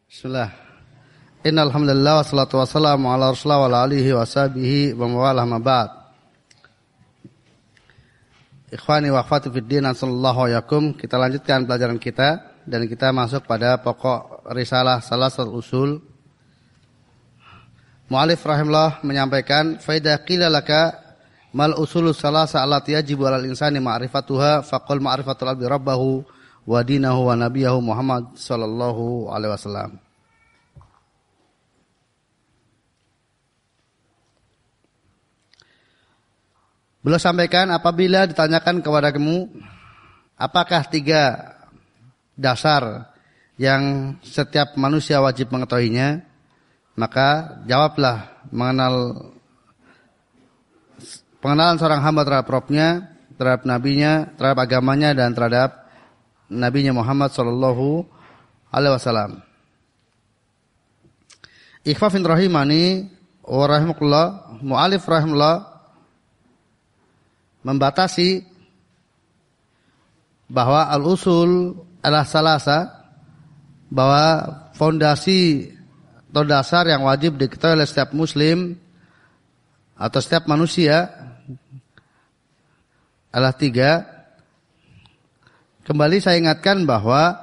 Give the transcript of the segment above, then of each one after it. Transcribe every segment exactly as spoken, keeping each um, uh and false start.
Bismillah. Innal hamdalillah wassalatu wassalamu ala rasulillah wa ala alihi wa sahbihi wa mawalah ma ba'd. Ikhwani wa akhwati fid din, sallallahu alaikum. Kita lanjutkan pelajaran kita dan kita masuk pada pokok risalah Salasatul Usul. Mu'alif rahimahullah menyampaikan, fa idza qila laka mal usulus salasa allati yajibu 'alal insani ma'rifatuha faqul ma'rifatul abdi rabbahu wa dinahu wa nabiyahu Muhammad sallallahu alaihi wasallam. Beliau sampaikan, apabila ditanyakan kepada kamu apakah tiga dasar yang setiap manusia wajib mengetahuinya, maka jawablah mengenal pengenalan seorang hamba terhadap Rabbnya, terhadap nabinya, terhadap agamanya, dan terhadap nabinya Muhammad sallallahu alaihi wasallam. Ikhwafin rahimani wa rahimakumullah, mu'alif rahimahullah membatasi bahwa al-usul adalah salasa, bahwa fondasi atau dasar yang wajib diketahui oleh setiap muslim atau setiap manusia adalah tiga. Kembali saya ingatkan bahwa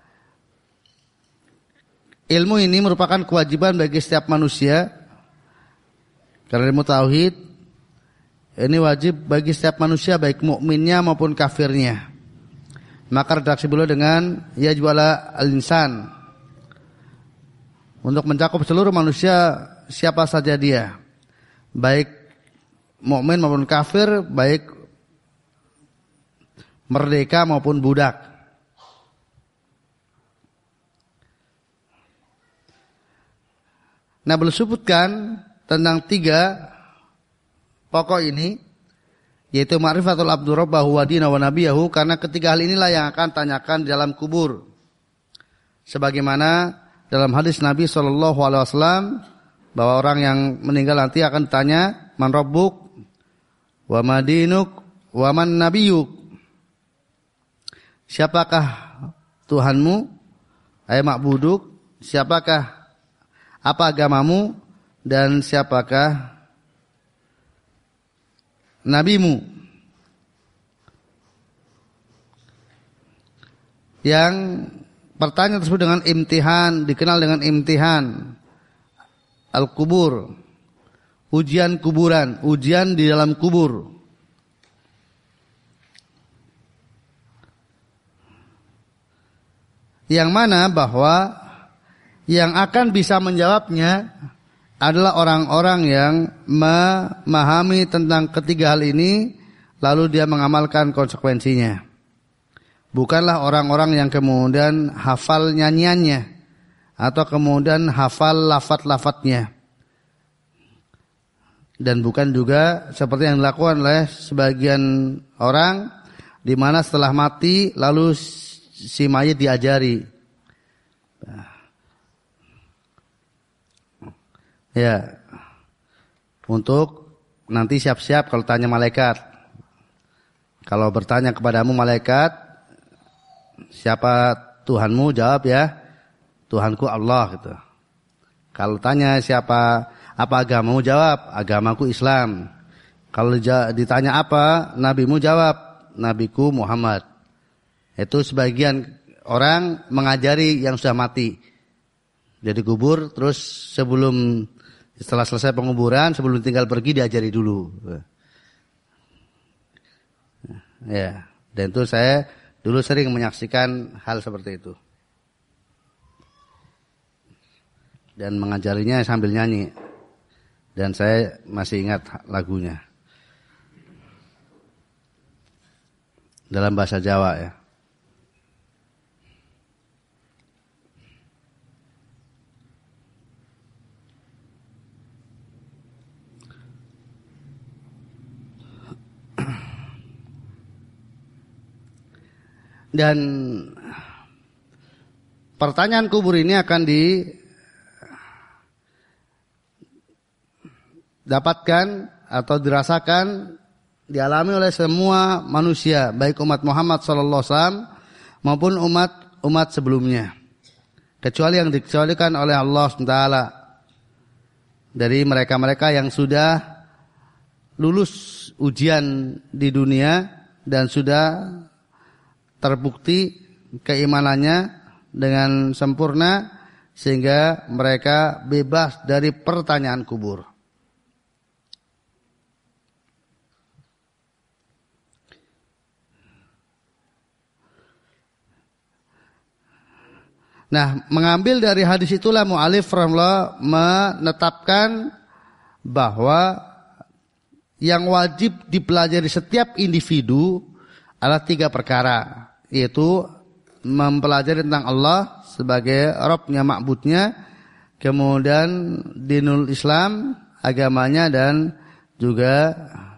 ilmu ini merupakan kewajiban bagi setiap manusia, karena ilmu tauhid ini wajib bagi setiap manusia, baik mukminnya maupun kafirnya. Maka redaksi beliau dengan yajibu ala al-insan, untuk mencakup seluruh manusia siapa saja dia, baik mukmin maupun kafir, baik merdeka maupun budak. Nah, beliau sebutkan tentang tiga pokok ini, yaitu ma'rifatul abdu rabbahu wa dinahu wa nabiyahu, karena ketiga hal inilah yang akan tanyakan di dalam kubur. Sebagaimana dalam hadis Nabi sallallahu alaihi wasallam bahwa orang yang meninggal nanti akan ditanya, man rabbuk wa ma dinuk wa man nabiyuk. Siapakah Tuhanmu, ay ma'buduk, siapakah apa agamamu, dan siapakah nabimu. Yang pertanyaan tersebut dengan imtihan, dikenal dengan imtihan al-kubur, ujian kuburan, ujian di dalam kubur. Yang mana bahwa yang akan bisa menjawabnya adalah orang-orang yang memahami tentang ketiga hal ini, lalu dia mengamalkan konsekuensinya. Bukanlah orang-orang yang kemudian hafal nyanyiannya atau kemudian hafal lafaz-lafaznya. Dan bukan juga seperti yang dilakukan oleh sebagian orang, di mana setelah mati lalu si mayit diajari. Ya, untuk nanti siap-siap kalau tanya malaikat. Kalau bertanya kepadamu malaikat, siapa Tuhanmu, jawab ya, Tuhanku Allah gitu. Kalau tanya siapa apa agamamu, jawab agamaku Islam. Kalau ditanya apa nabimu, jawab nabiku Muhammad. Itu sebagian orang mengajari yang sudah mati. Jadi kubur, terus sebelum setelah selesai penguburan, sebelum tinggal pergi diajari dulu. Ya, dan itu saya dulu sering menyaksikan hal seperti itu. Dan mengajarinya sambil nyanyi. Dan saya masih ingat lagunya. Dalam bahasa Jawa ya. Dan pertanyaan kubur ini akan didapatkan atau dirasakan, dialami oleh semua manusia, baik umat Muhammad sallallahu alaihi wasallam maupun umat umat sebelumnya. kecuali yang dikecualikan oleh Allah subhanahu wa taala dari mereka-mereka yang sudah lulus ujian di dunia dan sudah terbukti keimanannya dengan sempurna sehingga mereka bebas dari pertanyaan kubur. Nah, mengambil dari hadis itulah mu'alif rahimahullah menetapkan bahwa yang wajib dipelajari setiap individu adalah tiga perkara, yaitu mempelajari tentang Allah sebagai Rabb-nya, ma'budnya, kemudian dinul Islam, agamanya, dan juga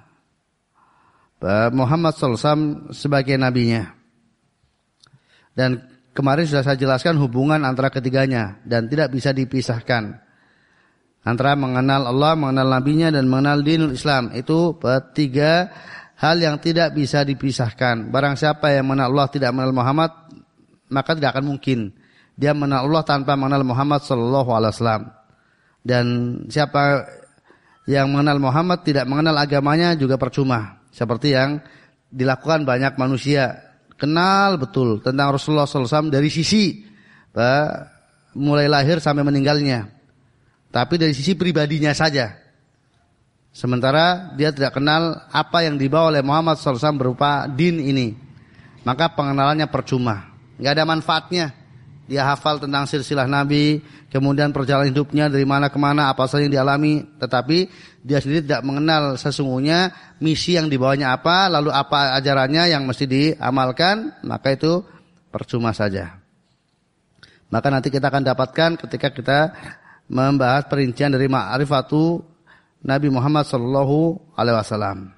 Muhammad sallallahu alaihi wasallam sebagai nabinya. Dan kemarin sudah saya jelaskan hubungan antara ketiganya dan tidak bisa dipisahkan. Antara mengenal Allah, mengenal nabinya, dan mengenal dinul Islam. Itu tiga hal yang tidak bisa dipisahkan. Barang siapa yang mengenal Allah tidak mengenal Muhammad, maka tidak akan mungkin dia mengenal Allah tanpa mengenal Muhammad sallallahu alaihi wasallam. Dan siapa yang mengenal Muhammad tidak mengenal agamanya juga percuma. Seperti yang dilakukan banyak manusia. Kenal betul tentang Rasulullah sallallahu alaihi wasallam dari sisi mulai lahir sampai meninggalnya, tapi dari sisi pribadinya saja. Sementara dia tidak kenal apa yang dibawa oleh Muhammad sallallahu alaihi wasallam berupa din ini. Maka pengenalannya percuma, nggak ada manfaatnya. Dia hafal tentang silsilah Nabi, kemudian perjalanan hidupnya dari mana ke mana, apa saja yang dialami, tetapi dia sendiri tidak mengenal sesungguhnya misi yang dibawanya apa, lalu apa ajarannya yang mesti diamalkan, maka itu percuma saja. Maka nanti kita akan dapatkan ketika kita membahas perincian dari ma'rifatu Nabi Muhammad sallallahu alaihi wasallam.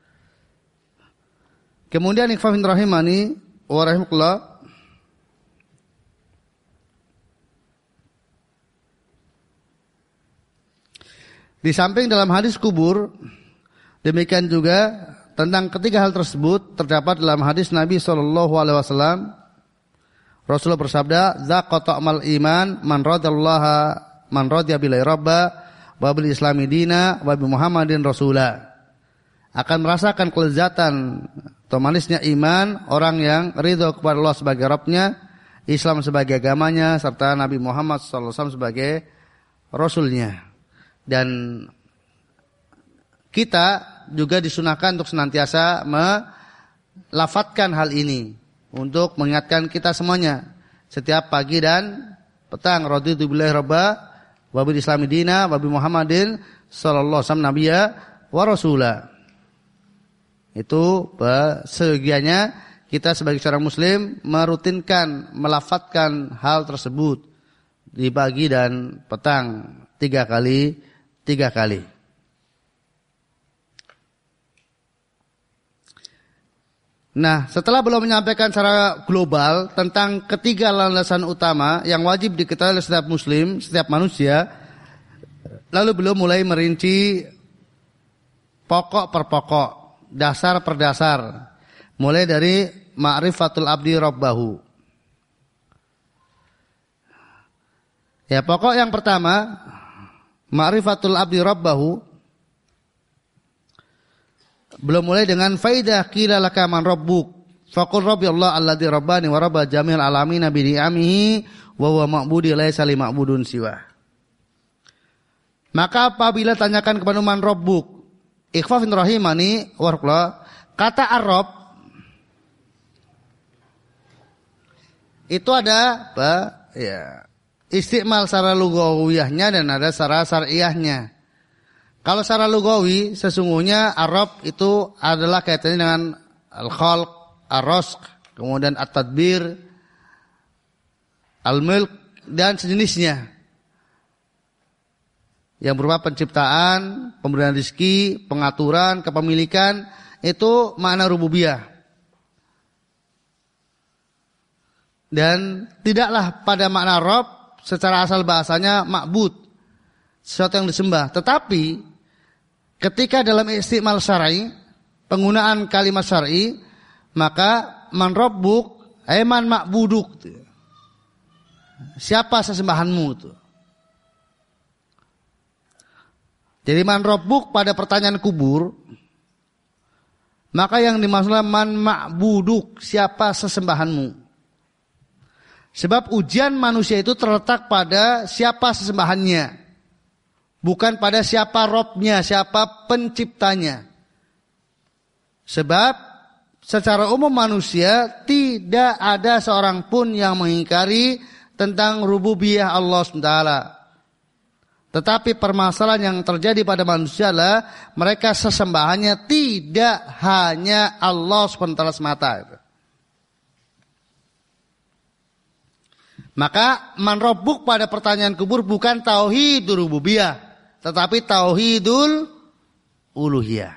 Kemudian ikhwan rahimani wa rahimakumullah, di samping dalam hadis kubur, demikian juga tentang ketiga hal tersebut terdapat dalam hadis Nabi sallallahu alaihi wasallam. Rasulullah bersabda, "Dzaqa ta'mal iman man radallaha man radiya billahi rabba wa bil islami dina wa bi Muhammadin rasula." Akan merasakan kelezatan atau manisnya iman orang yang ridho kepada Allah sebagai Rabbnya, Islam sebagai agamanya, serta Nabi Muhammad sallallahu alaihi wasallam sebagai Rasulnya. Dan kita juga disunahkan untuk senantiasa melafatkan hal ini untuk mengingatkan kita semuanya setiap pagi dan petang. Raditu billahi rabba wa bil islami dina wa bi Muhammadin sallallahu alaihi wasallam nabiyya wa rasula. Itu segianya kita sebagai seorang muslim merutinkan melafatkan hal tersebut di pagi dan petang tiga kali Tiga kali. Nah, setelah belum menyampaikan secara global tentang ketiga landasan utama yang wajib diketahui oleh setiap muslim, setiap manusia, lalu belum mulai merinci pokok per pokok, dasar per dasar, mulai dari ma'rifatul abdi rabbahu. Ya, pokok yang pertama, ma'rifatul abdi rabbahu, belum mulai dengan faidah qila laka man rabbuk faqul rabbi Allah alladzi rabbani wa rabba jami'al alamin bi ni'amihi wa huwa ma'budi laisa li ma'budun siwa. Maka apabila tanyakan kepada man rabbuk, ikhwafin rahimani warahmatullah, kata ar-rabb itu ada apa? Ya, istimal secara lugawiyahnya dan ada secara syar'iyahnya. Kalau secara lugawi sesungguhnya Arab itu adalah kaitannya dengan al-khalq, ar-razq, kemudian at-tadbir, al-mulk dan sejenisnya. Yang berupa penciptaan, pemberian rezeki, pengaturan, kepemilikan, itu makna rububiyah. Dan tidaklah pada makna Rabb secara asal bahasanya ma'bud, sesuatu yang disembah. Tetapi ketika dalam istimal syar'i, penggunaan kalimat syar'i, maka man rabbuk ay man ma'buduk. siapa sesembahanmu itu. Jadi man rabbuk pada pertanyaan kubur, maka yang dimaksudnya man ma'buduk, siapa sesembahanmu. Sebab ujian manusia itu terletak pada siapa sesembahannya, bukan pada siapa Robnya, siapa penciptanya. Sebab secara umum manusia tidak ada seorang pun yang mengingkari tentang rububiyah Allah subhanahu wa taala. Tetapi permasalahan yang terjadi pada manusia adalah mereka sesembahannya tidak hanya Allah subhanahu wa taala semata. Maka man rabbuk pada pertanyaan kubur bukan tauhidul rububiyah, tetapi tauhidul uluhiyah.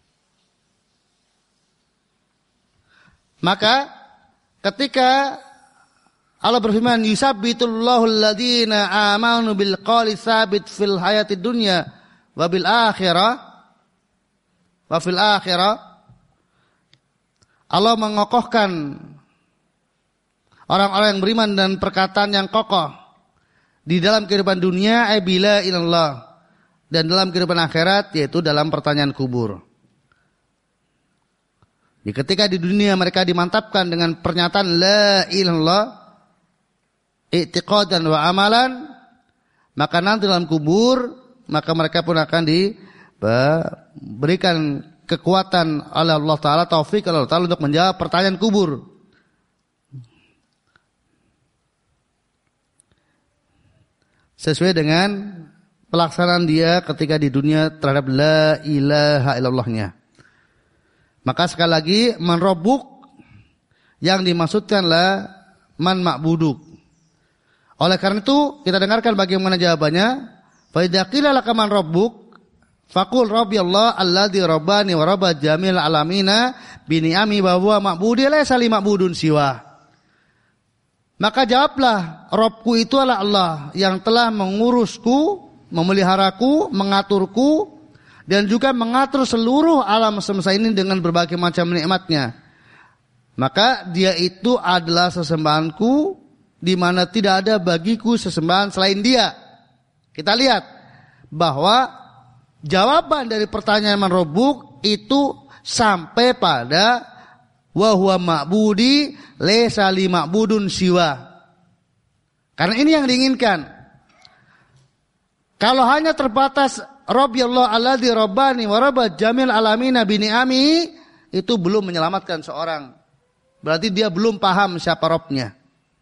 Maka ketika Allah berfirman, yusabbitullahu alladhina amanu bil qawli tsabit fil hayatid dunya wa bil akhirah wa fil akhirah. Allah mengokohkan orang-orang yang beriman dan perkataan yang kokoh di dalam kehidupan dunia, ay bila ilallah, dan dalam kehidupan akhirat, yaitu dalam pertanyaan kubur. Jadi ketika di dunia mereka dimantapkan dengan pernyataan la ilallah, i'tiqadan wa amalan, maka nanti dalam kubur maka mereka pun akan diberikan kekuatan oleh Allah Ta'ala, taufik oleh Allah Ta'ala untuk menjawab pertanyaan kubur. Sesuai dengan pelaksanaan dia ketika di dunia terhadap la ilaha illallahnya. Maka sekali lagi man rabbuk yang dimaksudkanlah man ma'buduk. Oleh karena itu kita dengarkan bagaimana jawabannya. Fa idza qila laka man rabbuk faqul rabbi Allah alladzi rabbani wa rabba jamil alamina bi ni'ami wa huwa ma'budi laysa li ma'budun siwa. Maka jawablah, Rabbku itu adalah Allah yang telah mengurusku, memeliharaku, mengaturku, dan juga mengatur seluruh alam semesta ini dengan berbagai macam nikmatnya. Maka dia itu adalah sesembahanku, di mana tidak ada bagiku sesembahan selain dia. Kita lihat bahwa jawaban dari pertanyaan man rabbuk itu sampai pada wa huwa ma'budi laysa li ma'budun siwa. Karena ini yang diinginkan. Kalau hanya terbatas Rabbi Allah alladzi rabbani wa rabba jamil alamina bi ni'ami, itu belum menyelamatkan seorang. Berarti dia belum paham siapa Rabbnya.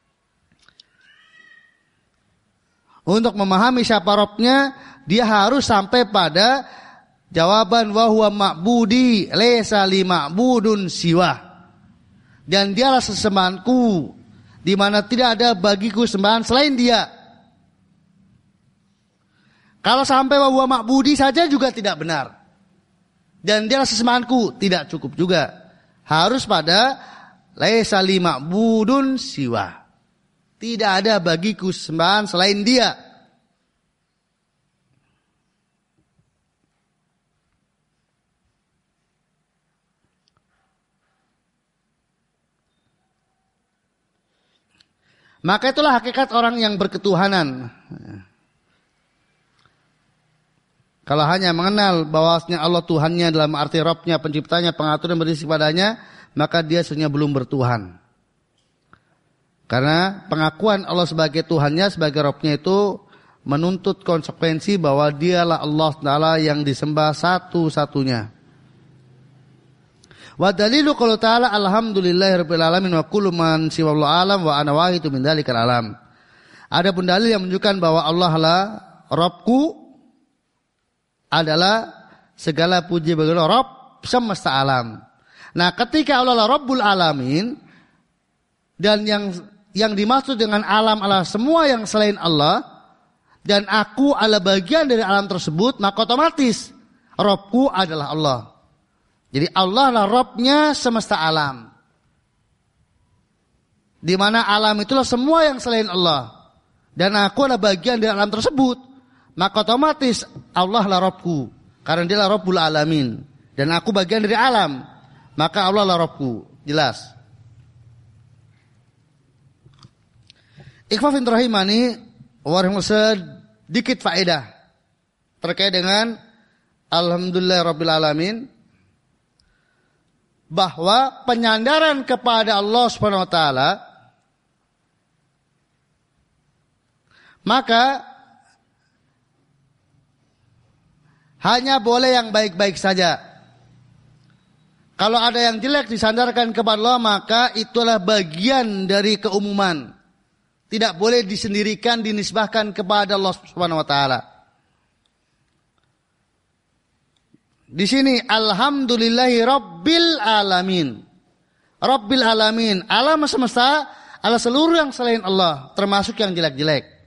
Untuk memahami siapa Rabbnya, dia harus sampai pada jawaban wa huwa ma'budi laysa li ma'budun siwa. Dan dialah sesembahanku, di mana tidak ada bagiku sembahan selain dia. Kalau sampai wa huwa ma'budi saja juga tidak benar. Dan dialah sesembahanku, tidak cukup juga. Harus pada laysa li ma'budun siwa. Tidak ada bagiku sembahan selain dia. Maka itulah hakikat orang yang berketuhanan. Kalau hanya mengenal bahwasanya Allah Tuhannya dalam arti Rabbnya, penciptanya, pengatur dan berisi padanya, maka dia sebenarnya belum bertuhan. Karena pengakuan Allah sebagai Tuhannya, sebagai Rabbnya itu menuntut konsekuensi bahwa dialah Allah Ta'ala yang disembah satu-satunya. Wa dalilu qaulu ta'ala alhamdulillahirabbil alamin wa kullu man siwallahu alam wa ana wahidu min dzalikal alam. Adapun dalil yang menunjukkan bahwa Allah lah Rabbku adalah segala puji bagi Allah, Rabb semesta alam. Nah, ketika Allah lah Rabbul alamin, dan yang yang dimaksud dengan alam adalah semua yang selain Allah, dan aku adalah bagian dari alam tersebut, maka otomatis Rabbku adalah Allah. Jadi Allah adalah Rabbnya semesta alam. Di mana alam itulah semua yang selain Allah, dan aku adalah bagian dari alam tersebut, maka otomatis Allah adalah Rabbku, karena dia adalah Rabbul alamin, dan aku bagian dari alam, maka Allah adalah Rabbku. Jelas. Ikhwafin rahimani, warahmatullahi sedikit faedah terkait dengan alhamdulillah rabbil alamin, bahwa penyandaran kepada Allah Subhanahu wa taala maka hanya boleh yang baik-baik saja. Kalau ada yang jelek disandarkan kepada Allah, maka itulah bagian dari keumuman. Tidak boleh disendirikan, dinisbahkan kepada Allah Subhanahu wa taala. Di sini alhamdulillahi rabbil alamin. Rabbil alamin, alam semesta, ala seluruh yang selain Allah, termasuk yang jelek-jelek.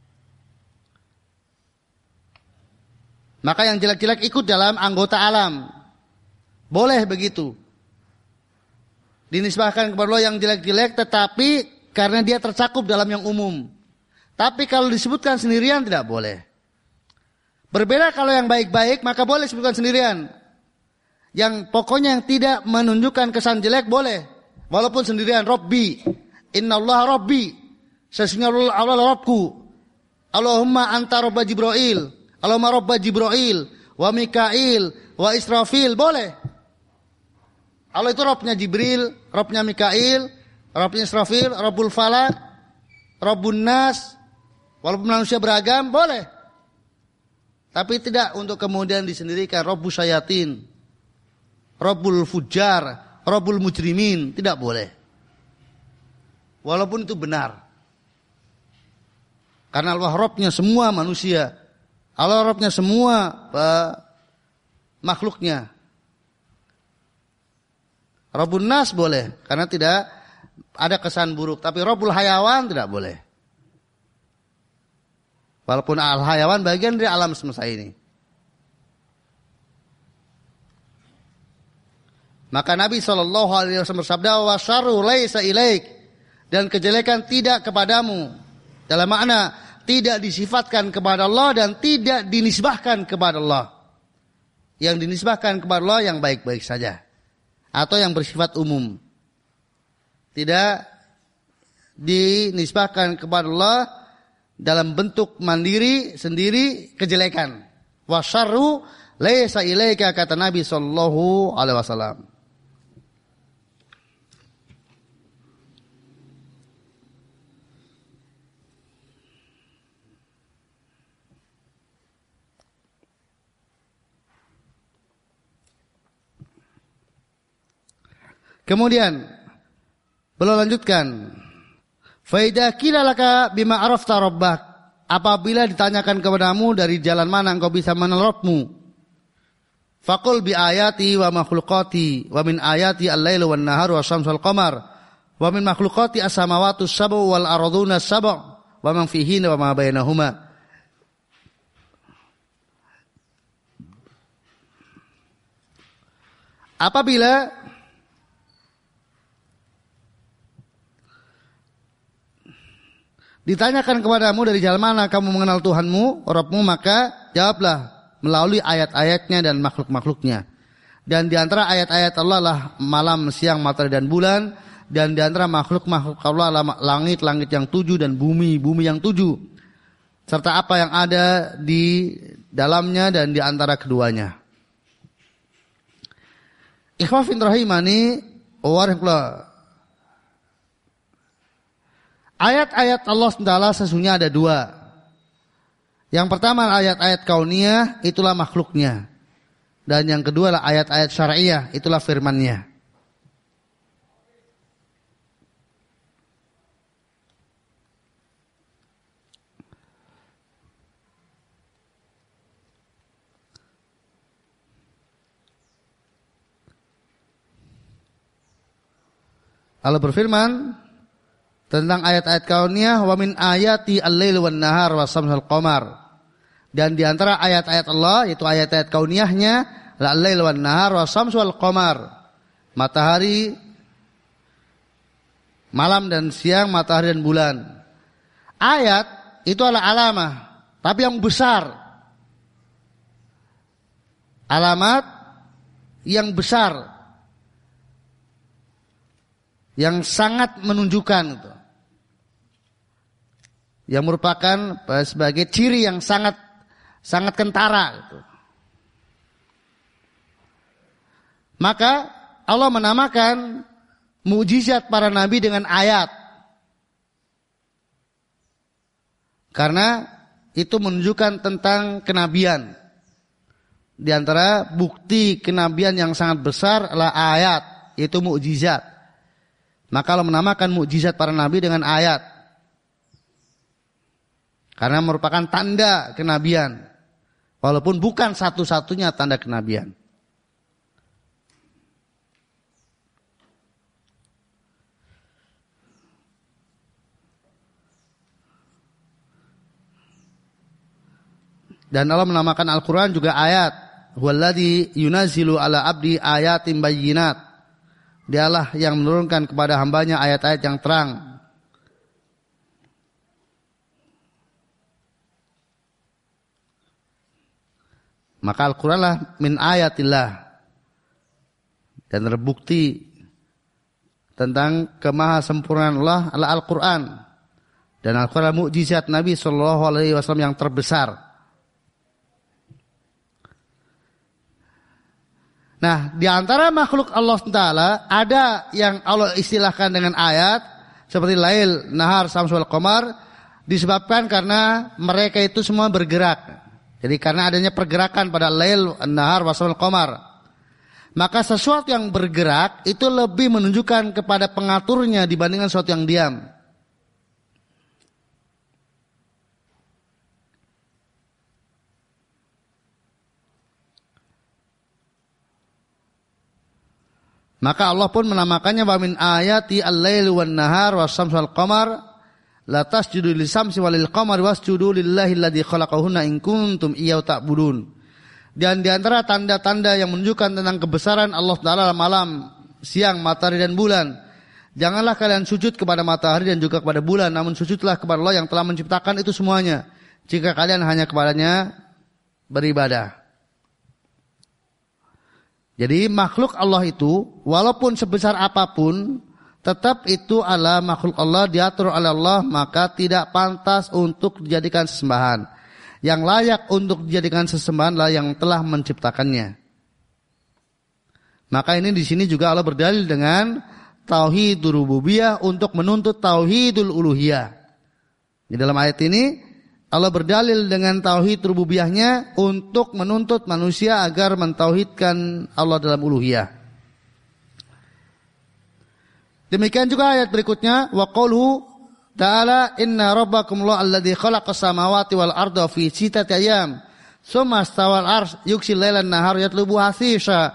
Maka yang jelek-jelek ikut dalam anggota alam. Boleh begitu. Dinisbahkan kepada Allah yang jelek-jelek, tetapi karena dia tercakup dalam yang umum. Tapi kalau disebutkan sendirian tidak boleh. Berbeda kalau yang baik-baik, maka boleh disebutkan sendirian. Yang pokoknya yang tidak menunjukkan kesan jelek boleh. Walaupun sendirian. Rabbi, innallaha rabbi, sesungguhnya Allah Rabbku. Allahumma anta rabba Jibril, Allahumma rabba Jibril, wa Mikail, wa Israfil, boleh. Allah itu Rabbnya Jibril, Rabbnya Mikail, Rabbnya Israfil, Rabbul Falak, Rabbun Nas. Walaupun manusia beragam, boleh. Tapi tidak untuk kemudian disendirikan Rabbus Syayatin, Rabbul Fujar, Rabbul Mujrimin, tidak boleh. Walaupun itu benar. Karena Allah Rabbnya semua manusia, Allah Rabbnya semua uh, makhluknya. Rabbun Nas boleh, karena tidak ada kesan buruk. Tapi Rabbul Hayawan tidak boleh. Walaupun al-hayawan bagian dari alam semesta ini. Maka Nabi shallallahu alaihi wasallam bersabda, wa syarru laisa ilaik, dan kejelekan tidak kepadamu. Dalam makna tidak disifatkan kepada Allah dan tidak dinisbahkan kepada Allah. Yang dinisbahkan kepada Allah yang baik-baik saja, atau yang bersifat umum. Tidak dinisbahkan kepada Allah dalam bentuk mandiri sendiri kejelekan. Wa syarru laisa ilaika, kata Nabi sallallahu alaihi wasallam. Kemudian beliau lanjutkan, fa idza qila laka bima arafta rabbak, apabila ditanyakan kepadamu dari jalan mana engkau bisa mengenal Rabbmu, faqul bi ayati wa makhluqati, wa min ayati al-lailu wan naharu wasyamsu wal qamar, wa min makhluqati as-samawati as-sab'u wal arduna as-sab'u wa man fihinna wa ma bainahuma. Apabila ditanyakan kepadamu dari jalan mana kamu mengenal Tuhanmu, Rabbmu, maka jawablah melalui ayat-ayatnya dan makhluk-makhluknya. Dan di antara ayat-ayat Allah lah malam, siang, matahari dan bulan. Dan di antara makhluk-makhluk Allah lah langit-langit yang tujuh dan bumi-bumi yang tujuh. Serta apa yang ada di dalamnya dan di antara keduanya. Ikhwafin rahimani warahmatullah. Ayat-ayat Allah subhanahu wa taala sesungguhnya ada dua. Yang pertama ayat-ayat kauniyah, itulah makhluknya. Dan yang kedua adalah ayat-ayat syar'iyah, itulah firman-Nya. Allah berfirman tentang ayat-ayat kauniyah, wa min ayati al-lail wan nahar wasyamsu wal qamar. Dan di antara ayat-ayat Allah, yaitu ayat-ayat kauniyahnya, al-lail wan nahar wasyamsu wal qamar. Matahari, malam dan siang, matahari dan bulan. Ayat itu adalah alamah, tapi yang besar. Alamat yang besar, yang sangat menunjukkan itu. yang merupakan sebagai ciri yang sangat sangat kentara gitu. Maka Allah menamakan mukjizat para nabi dengan ayat. Karena itu menunjukkan tentang kenabian. Di antara bukti kenabian yang sangat besar adalah ayat, yaitu mukjizat. Maka Allah menamakan mukjizat para nabi dengan ayat. Karena merupakan tanda kenabian. Walaupun bukan satu-satunya tanda kenabian. Dan Allah menamakan Al-Quran juga ayat. Huwallazi yunazzilu ala abdi ayatin bayyinat. Dialah yang menurunkan kepada hambanya ayat-ayat yang terang. Maka Al-Quran lah min ayatillah. Dan terbukti tentang kemahasempurnaan Allah adalah Al-Quran. Dan Al-Quran mukjizat Nabi shallallahu alaihi wasallam yang terbesar. Nah, di antara makhluk Allah Taala ada yang Allah istilahkan dengan ayat seperti lail, nahar, syams wal qamar, disebabkan karena mereka itu semua bergerak. Jadi karena adanya pergerakan pada lail, nahar, syams wal qamar. Maka sesuatu yang bergerak itu lebih menunjukkan kepada pengaturnya dibandingkan sesuatu yang diam. Maka Allah pun menamakannya wa min ayati al-lail wan nahar was-syams wal qamar la tasjudu lis-syamsi walil qamari wasjudu lillahi alladzi khalaqahunna in kuntum iyyahu ta'budun. Dan di antara tanda-tanda yang menunjukkan tentang kebesaran Allah Taala dalam malam, siang, matahari dan bulan. Janganlah kalian sujud kepada matahari dan juga kepada bulan, namun sujudlah kepada Allah yang telah menciptakan itu semuanya. Jika kalian hanya kepadanya beribadah. Jadi makhluk Allah itu walaupun sebesar apapun tetap itu adalah makhluk Allah, diatur oleh Allah, maka tidak pantas untuk dijadikan sesembahan. Yang layak untuk dijadikan sesembahan adalah yang telah menciptakannya. Maka ini di sini juga Allah berdalil dengan tauhidul rububiyah untuk menuntut tauhidul uluhiyah. Di dalam ayat ini Allah berdalil dengan tauhid rububiyahnya untuk menuntut manusia agar mentauhidkan Allah dalam uluhiyah. Demikian juga ayat berikutnya, wa qauluhu ta'ala inna rabbakumullahu alladzi khalaqas samawati wal arda fi sittati ayyam tsumma istawal arsy yughsil lailan nahara yatlubu hasisa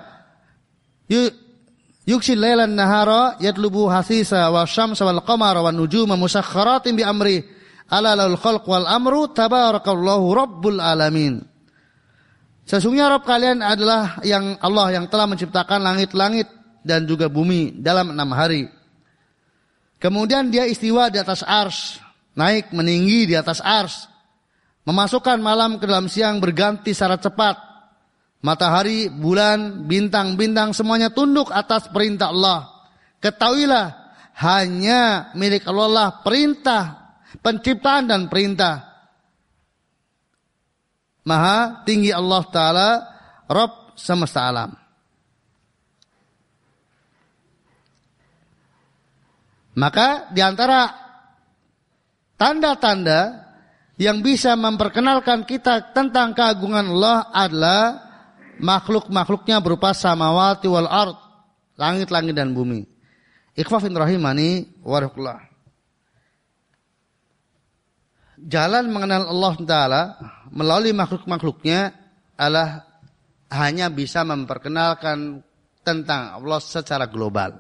yughsil lailan nahara yatlubu hasisa wasyamsa wal qamara wan nujuma musakhkharatin bi amri ala lahul khalq wal amru tabarakallahu rabbul alamin. Sesungguhnya Rabb kalian adalah yang Allah yang telah menciptakan langit-langit dan juga bumi dalam enam hari. Kemudian dia istiwa di atas arsy, naik meninggi di atas arsy, memasukkan malam ke dalam siang berganti secara cepat. Matahari, bulan, bintang-bintang semuanya tunduk atas perintah Allah. Ketahuilah hanya milik Allah lah perintah penciptaan dan perintah. Maha tinggi Allah Ta'ala, Rabb semesta alam. Maka di antara tanda-tanda yang bisa memperkenalkan kita tentang keagungan Allah adalah makhluk-makhluknya berupa samawati wal ard, langit-langit dan bumi. Ikhwafin rahimani warahmatullah. Jalan mengenal Allah Ta'ala melalui makhluk-makhluknya adalah hanya bisa memperkenalkan tentang Allah secara global.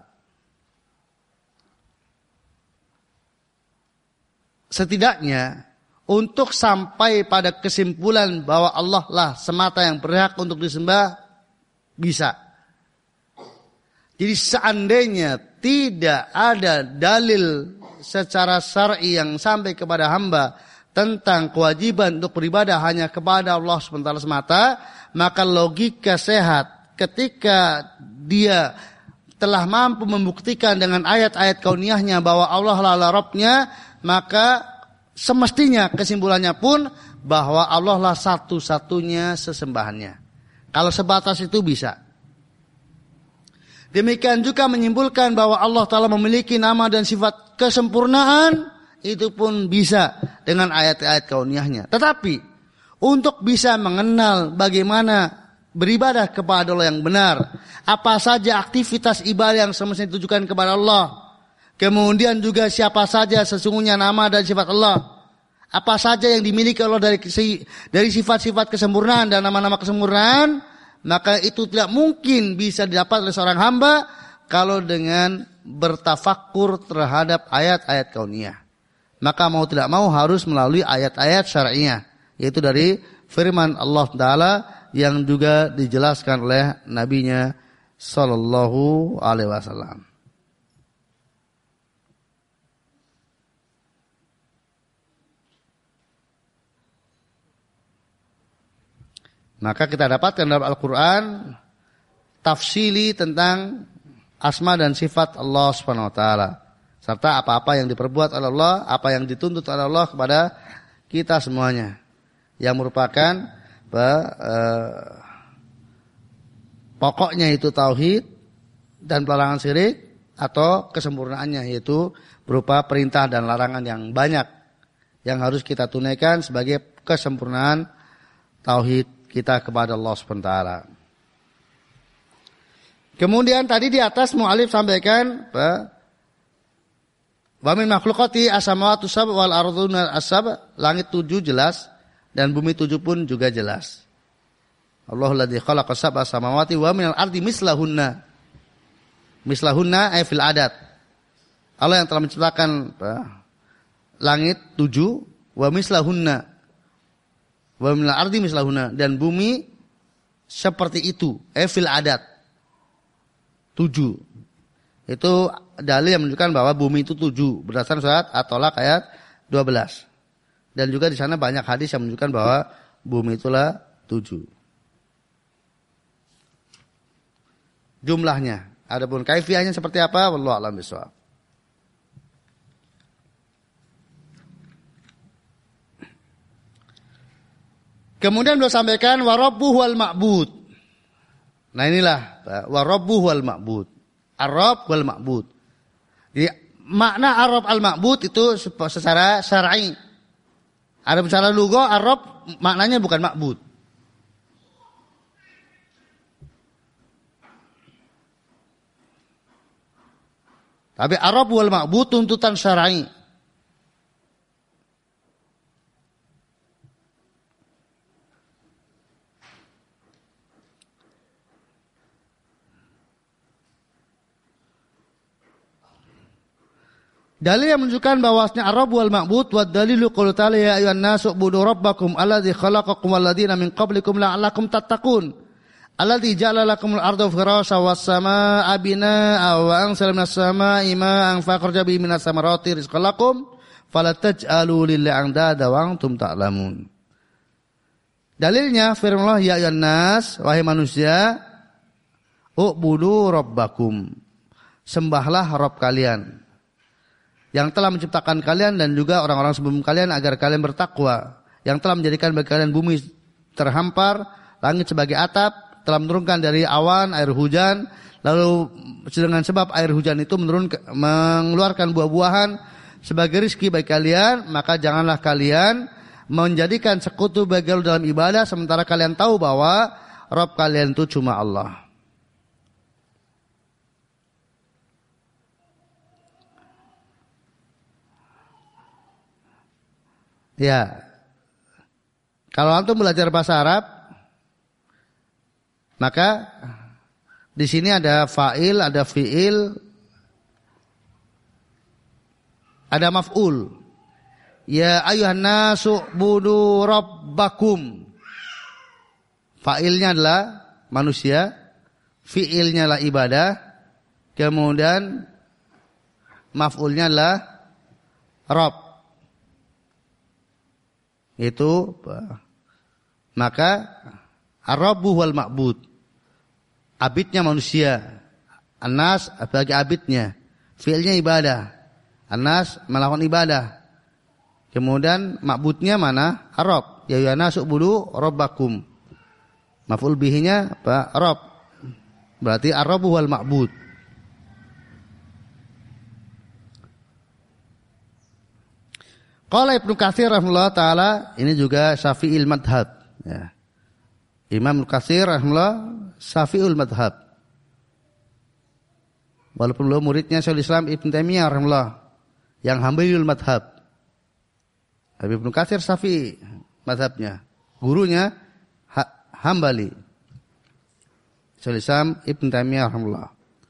Setidaknya untuk sampai pada kesimpulan bahwa Allah lah semata yang berhak untuk disembah, bisa. Jadi seandainya tidak ada dalil secara syar'i yang sampai kepada hamba tentang kewajiban untuk beribadah hanya kepada Allah subhanahu wa taala semata, maka logika sehat ketika dia telah mampu membuktikan dengan ayat-ayat kauniyahnya bahwa Allah lah Rabbnya, maka semestinya kesimpulannya pun bahwa Allah lah satu-satunya sesembahannya. Kalau sebatas itu bisa. Demikian juga menyimpulkan bahwa Allah Ta'ala memiliki nama dan sifat kesempurnaan, itu pun bisa dengan ayat-ayat kauniyahnya. Tetapi untuk bisa mengenal bagaimana beribadah kepada Allah yang benar, apa saja aktivitas ibadah yang semestinya ditujukan kepada Allah, kemudian juga siapa saja sesungguhnya nama dan sifat Allah, apa saja yang dimiliki Allah dari dari sifat-sifat kesempurnaan dan nama-nama kesempurnaan, maka itu tidak mungkin bisa didapat oleh seorang hamba kalau dengan bertafakkur terhadap ayat-ayat kauniyah. Maka mau tidak mau harus melalui ayat-ayat syar'iyah, yaitu dari firman Allah Ta'ala yang juga dijelaskan oleh nabinya sallallahu alaihi wasallam. Maka kita dapatkan dalam Al-Quran tafsili tentang asma dan sifat Allah Subhanahu Wa Taala, serta apa-apa yang diperbuat oleh Allah, apa yang dituntut oleh Allah kepada kita semuanya, yang merupakan eh, pokoknya itu tauhid dan pelarangan syirik, atau kesempurnaannya yaitu berupa perintah dan larangan yang banyak yang harus kita tunaikan sebagai kesempurnaan tauhid kita kepada Allah subhanahu wa taala. Kemudian tadi di atas mu'alif sampaikan wa min makhluqati as-samawati sab' wal arduna as-sab', langit tujuh jelas dan bumi tujuh pun juga jelas. Allahul ladzi khalaqa sab'a samawati wa minal ardi mislahunna. Mislahunna ay fil adad. Allah yang telah menciptakan langit tujuh wa mislahunna. Wa minal ardi mislahunna, dan bumi seperti itu, eh fil adat. Tujuh. Itu dalil yang menunjukkan bahwa bumi itu tujuh berdasarkan surat At-Tolaq ayat dua belas. Dan juga di sana banyak hadis yang menunjukkan bahwa bumi itulah tujuh. Jumlahnya. Adapun kaifiahnya seperti apa? Wallahu a'lam bishawab. Kemudian beliau sampaikan wa rabbuhu wal ma'bud. Nah inilah wa rabbuhu wal ma'bud. Ar-rabb wal ma'bud. Jadi makna ar-rabb al ma'bud itu secara syar'i. Ada secara lugha ar-rabb maknanya bukan ma'bud. Tapi ar-rabb wal ma'bud tuntutan syar'i. Dalil yang menunjukkan bahwasanya ar-rabb wal ma'bud wa dalilu qoul ta'ala ya ayyuhan nasu ubudu rabbakum alladzi khalaqakum wal ladzina min qablikum la'allakum tattaqun alladzi ja'ala lakumul arda firasha was samaa'a binaa'a wa anzala minas samaa'i maa'an fa'akhraja bihi minas samarati rizqan lakum fala taj'alu lillahi andada wa antum ta'lamun. Dalilnya firman Allah ya ayyuhan nas, wahai manusia, ubudu rabbakum, sembahlah Rabb kalian yang telah menciptakan kalian dan juga orang-orang sebelum kalian agar kalian bertakwa, yang telah menjadikan bagi kalian bumi terhampar, langit sebagai atap, telah menurunkan dari awan air hujan, lalu dengan sebab air hujan itu menurun mengeluarkan buah-buahan sebagai rizki bagi kalian, maka janganlah kalian menjadikan sekutu bagi Allah dalam ibadah sementara kalian tahu bahwa Rabb kalian itu cuma Allah. Ya, kalau antum belajar bahasa Arab, maka di sini ada fa'il, ada fi'il, ada maf'ul. Ya ayuhan nasu budu rabbakum. Fa'ilnya adalah manusia, fi'ilnya adalah ibadah, kemudian maf'ulnya adalah Rabb. Itu maka ar-rabbu wal ma'bud, abidnya manusia, an-nas sebagai abidnya, fiilnya ibadah, an-nas melakukan ibadah, Kemudian ma'budnya mana? Ar-Rabb. Ya ayyuhan nasu ubudu rabbakum. Maf'ul bihinya apa? Rabb. Berarti ar-Rabb wal ma'bud. Qala Ibnu Katsir rahimahullah taala, ini juga Syafi'il madhab, ya. Imam Ibnu Katsir rahimahullah Syafi'ul madhab. Walaupun beliau muridnya Syekhul Islam Ibnu Taimiyah rahimahullah yang Hambaliul madhab. Tapi Ibnu Katsir Syafi'i madhabnya. Gurunya ha, Hambali. Syekhul Islam Ibnu Taimiyah rahimahullah.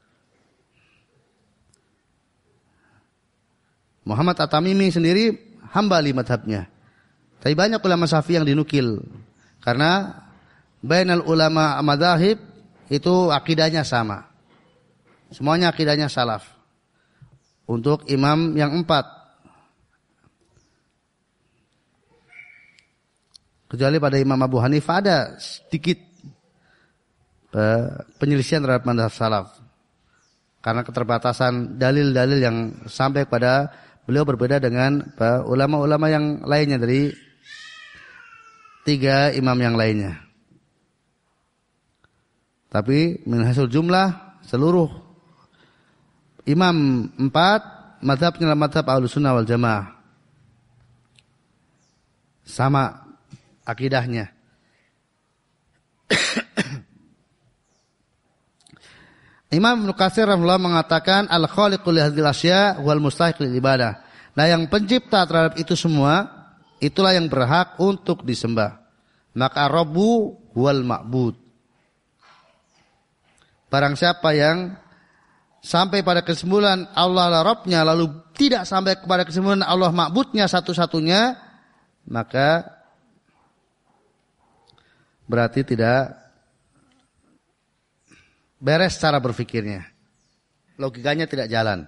Muhammad At-Tamimi sendiri Hambali madhabnya. Tapi banyak ulama Syafi'i yang dinukil. Karena bainal ulama madzahib itu akidahnya sama. Semuanya akidahnya salaf. Untuk imam yang empat. Kecuali pada Imam Abu Hanifah ada sedikit penyelisihan terhadap mazhab salaf. Karena keterbatasan dalil-dalil yang sampai pada beliau berbeda dengan ulama-ulama yang lainnya dari tiga imam yang lainnya. Tapi min hasil jumlah seluruh imam empat mazhabnya adalah mazhab Ahlussunnah wal Jamaah. Sama akidahnya. Imam Ibnu Katsir rahimahullah mengatakan al-khaliqu li hadzal asya' wal mustahiq lil ibadah. Nah, yang pencipta terhadap itu semua itulah yang berhak untuk disembah. Maka Rabbu wal ma'bud. Barang siapa yang sampai pada kesimpulan Allah adalah Rabbnya lalu tidak sampai kepada kesimpulan Allah ma'budnya satu-satunya, maka berarti tidak beres cara berpikirnya. Logikanya tidak jalan.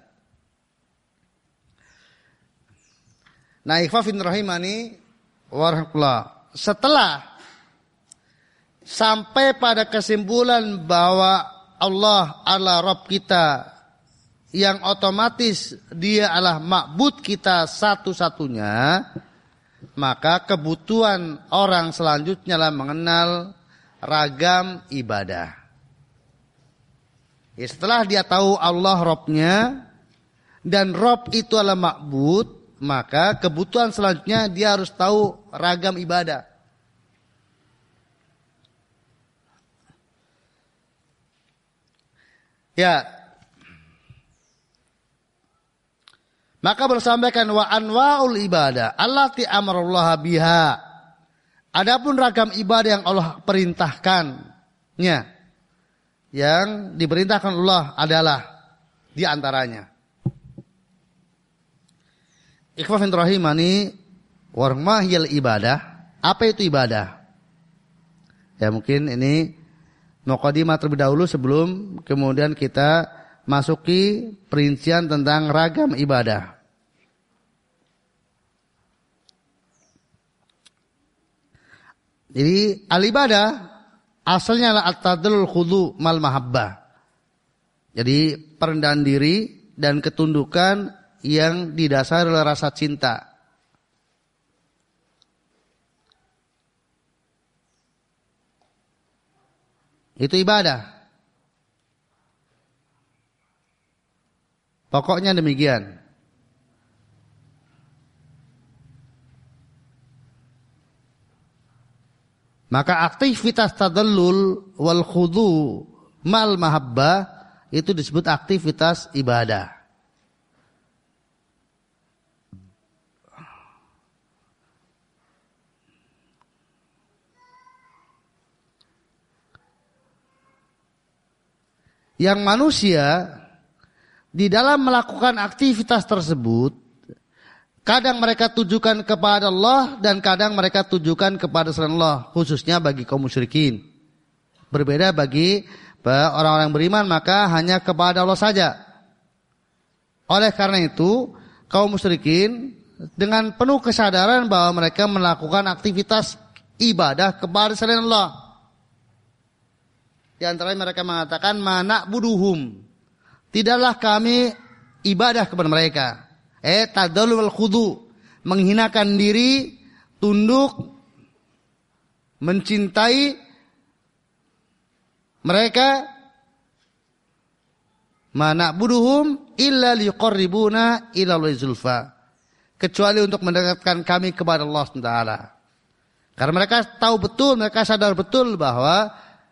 Nah, ikhwafin rahimani warahmatullah. Setelah sampai pada kesimpulan bahwa Allah adalah Rabb kita yang otomatis dia adalah ma'bud kita satu-satunya, maka kebutuhan orang selanjutnya adalah mengenal ragam ibadah. Ya, setelah dia tahu Allah Rabb-nya dan Rabb itu adalah ma'bud, maka kebutuhan selanjutnya dia harus tahu ragam ibadah. Ya. Maka bersampaikan wa anwa'ul ibadah allati amarallaha biha. Adapun ragam ibadah yang Allah perintahkannya, yang diperintahkan Allah adalah di antaranya. Ikhwafin rahimani warmahiyal ibadah. Apa itu ibadah? Ya, mungkin ini muqaddimah terlebih dahulu sebelum kemudian kita masuki perincian tentang ragam ibadah. Jadi al-ibadah asalnya adalah at-tadallul khudu' mal mahabbah. Jadi perendahan diri dan ketundukan yang didasari oleh rasa cinta. Itu ibadah. Pokoknya demikian. Maka aktivitas tadallul wal khudu mal mahabbah itu disebut aktivitas ibadah. Yang manusia di dalam melakukan aktivitas tersebut kadang mereka tujukan kepada Allah dan kadang mereka tujukan kepada selain Allah, khususnya bagi kaum musyrikin. Berbeda bagi orang-orang beriman, maka hanya kepada Allah saja. Oleh karena itu, kaum musyrikin dengan penuh kesadaran bahwa mereka melakukan aktivitas ibadah kepada selain Allah. Di antara mereka mengatakan mana buduhum, tidaklah kami ibadah kepada mereka. Eh tadallul wal khudu, menghinakan diri, tunduk, mencintai mereka, ma na'buduhum illa liqarribuna ila Allahi zulfa, kecuali untuk mendekatkan kami kepada Allah subhanahu wa taala. Karena mereka tahu betul, mereka sadar betul bahwa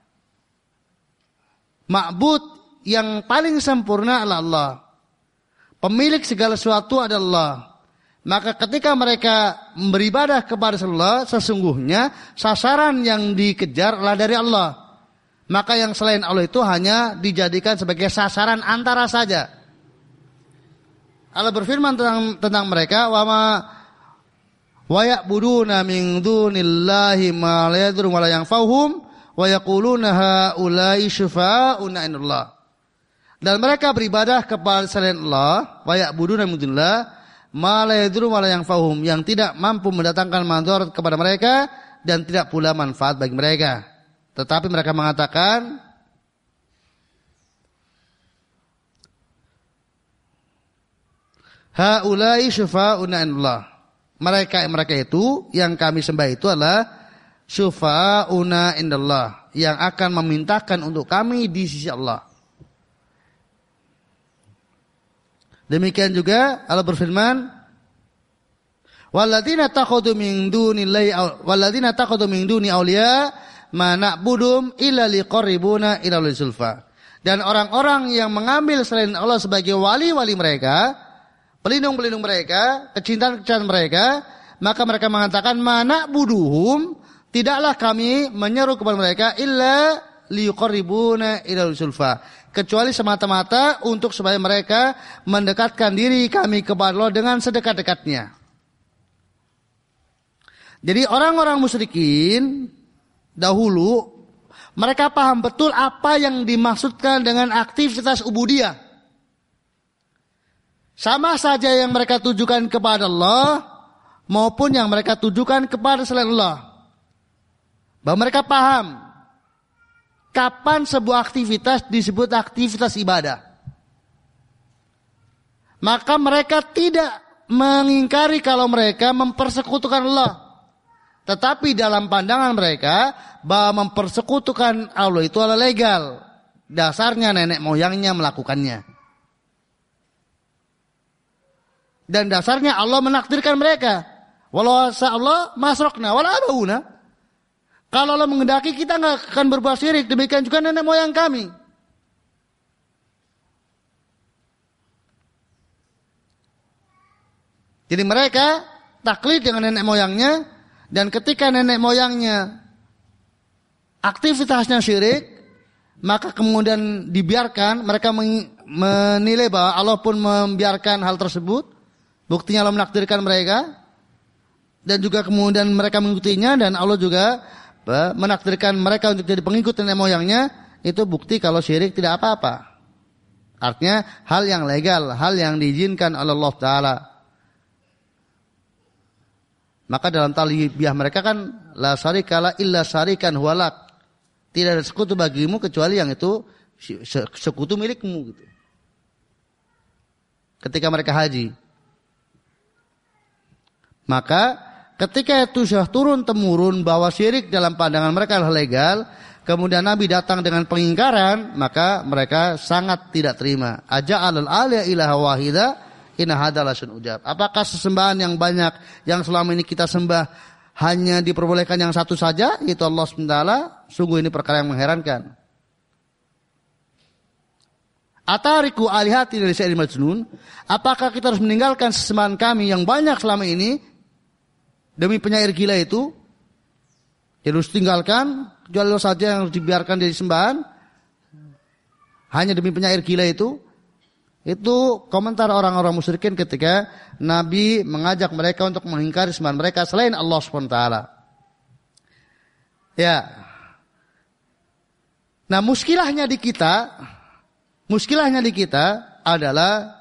ma'bud yang paling sempurna adalah Allah. Pemilik segala sesuatu adalah Allah. Maka ketika mereka beribadah kepada Allah, sesungguhnya sasaran yang dikejar adalah dari Allah. Maka yang selain Allah itu hanya dijadikan sebagai sasaran antara saja. Allah berfirman tentang, tentang mereka, wa ma wa ya'buduna min dunillahi ma la yadurru wa la yanfa'uhum wa yaquluna haula'i syufa'una indallah. Dan mereka beribadah kepada selain Allah, wa ya'buduna min dunillah ma la yadurru wa la yanfa'uhum, yang tidak mampu mendatangkan manfaat kepada mereka dan tidak pula manfaat bagi mereka. Tetapi mereka mengatakan, haula'i syufa'una indallah. Mereka mereka itu yang kami sembah itu adalah syufa'una indallah, yang akan memintakan untuk kami di sisi Allah. Demikian juga Allah berfirman, walladzina takhadhu min dunillahi walladzina takhadhu min duni auliya ma na'budum illa liqarribuna ila zulfa. Dan orang-orang yang mengambil selain Allah sebagai wali-wali mereka, pelindung-pelindung mereka, kecintaan-kecintaan mereka, maka mereka mengatakan mana buduhum, tidaklah kami menyeru kepada mereka illa liqarribuna ila zulfa, kecuali semata-mata untuk supaya mereka mendekatkan diri kami kepada Allah dengan sedekat-dekatnya. Jadi orang-orang musyrikin dahulu mereka paham betul apa yang dimaksudkan dengan aktivitas ubudiyah. Sama saja yang mereka tujukan kepada Allah maupun yang mereka tujukan kepada selain Allah. Bahwa mereka paham kapan sebuah aktivitas disebut aktivitas ibadah. Maka mereka tidak mengingkari kalau mereka mempersekutukan Allah. Tetapi dalam pandangan mereka bahwa mempersekutukan Allah itu adalah legal. Dasarnya nenek moyangnya melakukannya. Dan dasarnya Allah menakdirkan mereka. Walau Allah masrokna, walau abauna. Kalau Allah mengendaki kita nggak akan berbuat syirik, demikian juga nenek moyang kami. Jadi mereka taklid dengan nenek moyangnya, dan ketika nenek moyangnya aktivitasnya syirik, maka kemudian dibiarkan, mereka menilai bahwa Allah pun membiarkan hal tersebut. Buktinya Allah menakdirkan mereka, dan juga kemudian mereka mengikutinya, dan Allah juga menakdirkan mereka untuk jadi pengikut nenek moyangnya. Itu bukti kalau syirik tidak apa-apa. Artinya hal yang legal, hal yang diizinkan oleh Allah Ta'ala. Maka dalam talbiyah mereka kan la syarikala illa syarikan huwalak, tidak ada sekutu bagimu kecuali yang itu sekutu milikmu gitu. Ketika mereka haji, maka ketika itu sudah turun temurun bahwa syirik dalam pandangan mereka adalah legal, kemudian Nabi datang dengan pengingkaran, maka mereka sangat tidak terima. Aja'alul aliya ilaha wahida inna hadzal lasun ujab. Apakah sesembahan yang banyak yang selama ini kita sembah hanya diperbolehkan yang satu saja, yaitu Allah subhanahu wa taala? Sungguh ini perkara yang mengherankan. Atariku alihati dari syai'il majnun, apakah kita harus meninggalkan sesembahan kami yang banyak selama ini demi penyair gila itu? Ya harus tinggalkan, kecuali Allah saja yang harus dibiarkan dari sembahan hanya demi penyair gila itu. Itu komentar orang-orang musyrikin ketika Nabi mengajak mereka untuk mengingkari sembahan mereka selain Allah subhanahu wa taala. Ya. Nah, muskilahnya di kita, muskilahnya di kita adalah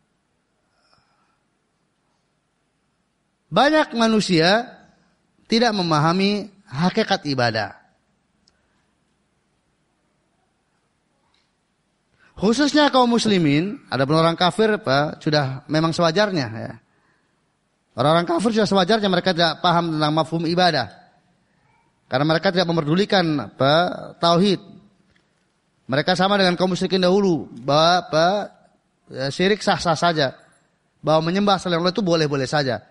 banyak manusia tidak memahami hakikat ibadah. Khususnya kaum muslimin, ada pun orang kafir Pak, sudah memang sewajarnya ya. Orang-orang kafir sudah sewajarnya mereka tidak paham tentang mafhum ibadah. Karena mereka tidak memerdulikan apa, tauhid. Mereka sama dengan kaum musyrikin dahulu, bahwa apa, ya, syirik sah-sah saja. Bahwa menyembah selain Allah itu boleh-boleh saja.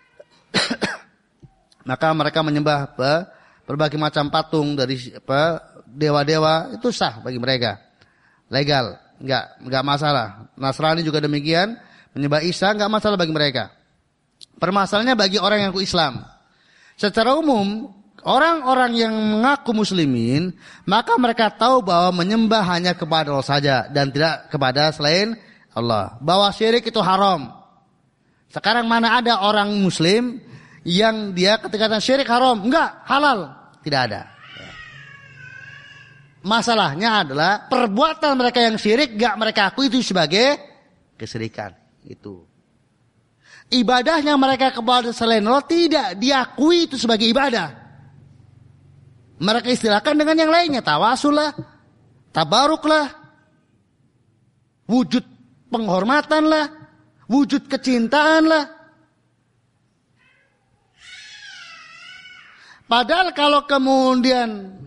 Maka mereka menyembah apa, berbagai macam patung dari apa, dewa-dewa, itu sah bagi mereka. Legal, enggak enggak masalah. Nasrani juga demikian, menyembah Isa enggak masalah bagi mereka. Permasalahannya bagi orang yang mengaku Islam. Secara umum, orang-orang yang mengaku muslimin, maka mereka tahu bahwa menyembah hanya kepada Allah saja dan tidak kepada selain Allah. Bahwa syirik itu haram. Sekarang mana ada orang muslim yang dia ketika syirik haram? Enggak, halal. Tidak ada. Masalahnya adalah perbuatan mereka yang syirik enggak mereka akui itu sebagai kesyirikan. Itu. Ibadahnya mereka kepada selain Allah tidak diakui itu sebagai ibadah. Mereka istilahkan dengan yang lainnya, tawasul lah, tabaruk lah, wujud penghormatan lah, wujud kecintaan lah. Padahal kalau kemudian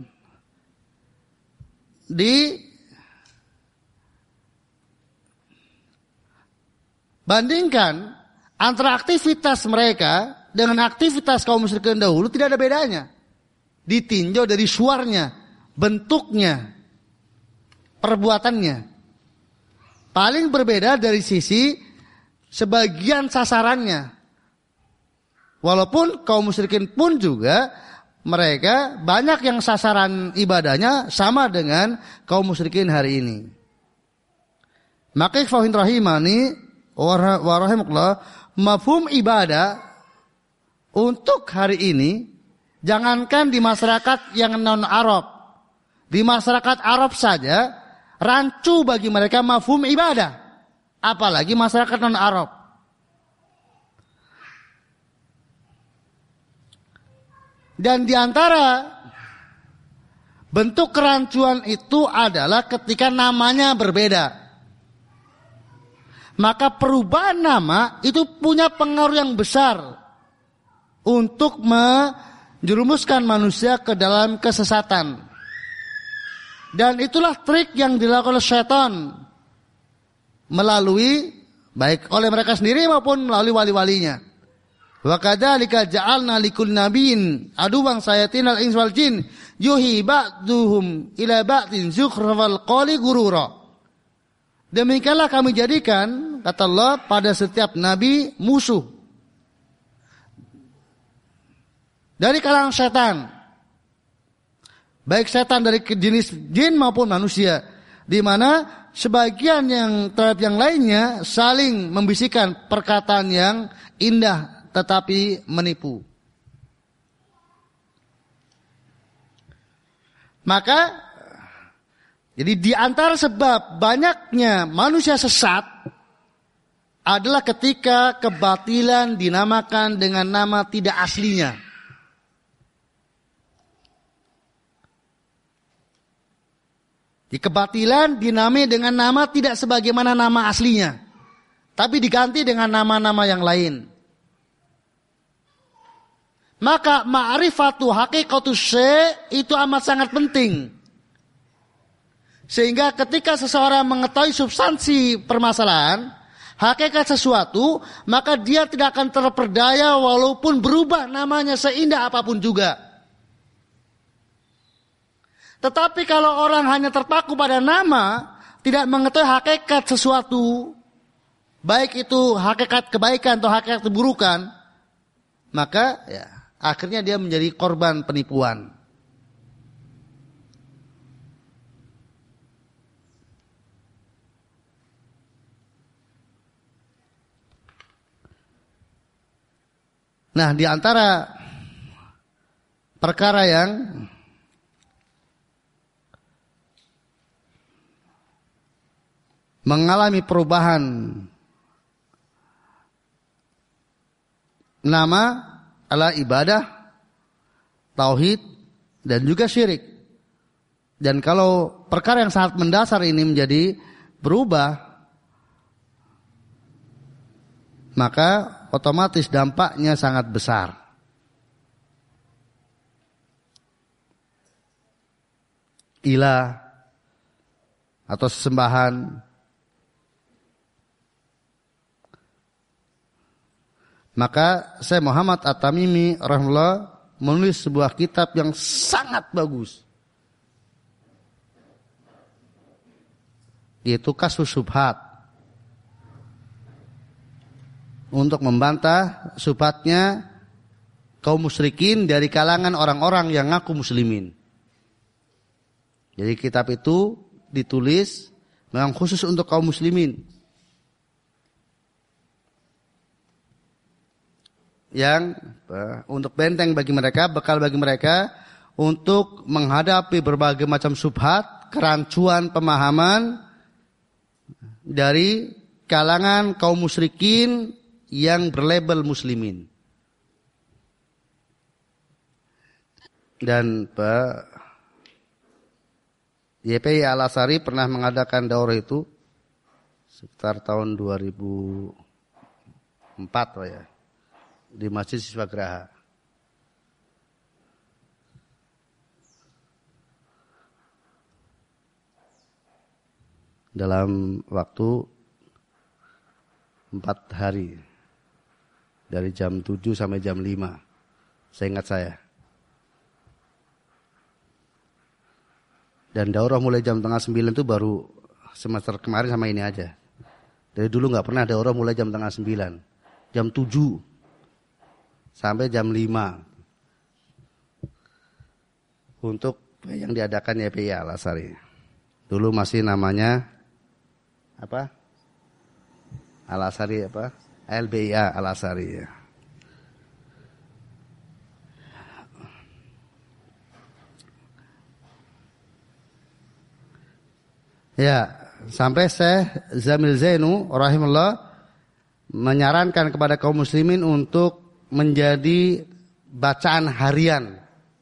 dibandingkan antara aktivitas mereka dengan aktivitas kaum musyrikin dahulu tidak ada bedanya. Ditinjau dari suaranya, bentuknya, perbuatannya. Paling berbeda dari sisi sebagian sasarannya. Walaupun kaum musyrikin pun juga mereka banyak yang sasaran ibadahnya sama dengan kaum musyrikin hari ini. Maka ikhwahin rahimani wa rahimakumullah, mafhum ibadah untuk hari ini, jangankan di masyarakat yang non-Arab, di masyarakat Arab saja rancu bagi mereka mafhum ibadah, apalagi masyarakat non-Arab. Dan di antara bentuk kerancuan itu adalah ketika namanya berbeda. Maka perubahan nama itu punya pengaruh yang besar untuk menjerumuskan manusia ke dalam kesesatan. Dan itulah trik yang dilakukan oleh syaitan melalui baik oleh mereka sendiri maupun melalui wali-walinya. Wa kadzalika ja'alna likulli nabiyyin aduwwan sayatinal ins wal jin yuhi ba'duhum ila ba'din zukhrafal qawli gurura. Demikianlah kami jadikan, kata Allah, pada setiap nabi musuh dari kalangan setan, baik setan dari jenis jin maupun manusia, di mana sebagian yang terhadap yang lainnya saling membisikkan perkataan yang indah tetapi menipu. Maka jadi di antara sebab banyaknya manusia sesat adalah ketika kebatilan dinamakan dengan nama tidak aslinya. Di kebatilan dinamai dengan nama tidak sebagaimana nama aslinya, tapi diganti dengan nama-nama yang lain. Maka ma'rifatu haqiqatus syai' itu amat sangat penting. Sehingga ketika seseorang mengetahui substansi permasalahan, hakikat sesuatu, maka dia tidak akan terperdaya walaupun berubah namanya seindah apapun juga. Tetapi kalau orang hanya terpaku pada nama, tidak mengetahui hakikat sesuatu, baik itu hakikat kebaikan atau hakikat keburukan, maka ya, akhirnya dia menjadi korban penipuan. Nah, di antara perkara yang mengalami perubahan nama adalah ibadah, tauhid, dan juga syirik. Dan kalau perkara yang sangat mendasar ini menjadi berubah, maka otomatis dampaknya sangat besar. Ilah atau sesembahan, maka Syekh Muhammad At-Tamimi rahimahullah menulis sebuah kitab yang sangat bagus, yaitu Kasyfus Syubhat, untuk membantah syubhatnya kaum musyrikin dari kalangan orang-orang yang ngaku muslimin. Jadi kitab itu ditulis memang khusus untuk kaum muslimin yang uh, untuk benteng bagi mereka, bekal bagi mereka untuk menghadapi berbagai macam syubhat, kerancuan pemahaman dari kalangan kaum musyrikin yang berlabel muslimin. Dan Pak Y P I Al-Atsari pernah mengadakan daurah itu sekitar tahun dua ribu empat oh ya, di Masjid Siswagraha. Dalam waktu empat hari, dari jam tujuh sampai jam lima, seingat saya. Dan daurah mulai jam tengah sembilan itu baru semester kemarin sama ini aja. Dari dulu nggak pernah daurah mulai jam tengah sembilan, jam tujuh sampai jam lima untuk yang diadakan Y P I Al-Atsari. Dulu masih namanya apa? Al-Atsari apa? L B I A Al-Atsari ya. Ya, sampai Syekh Zamil Zainu rahimahullah menyarankan kepada kaum muslimin untuk menjadi bacaan harian,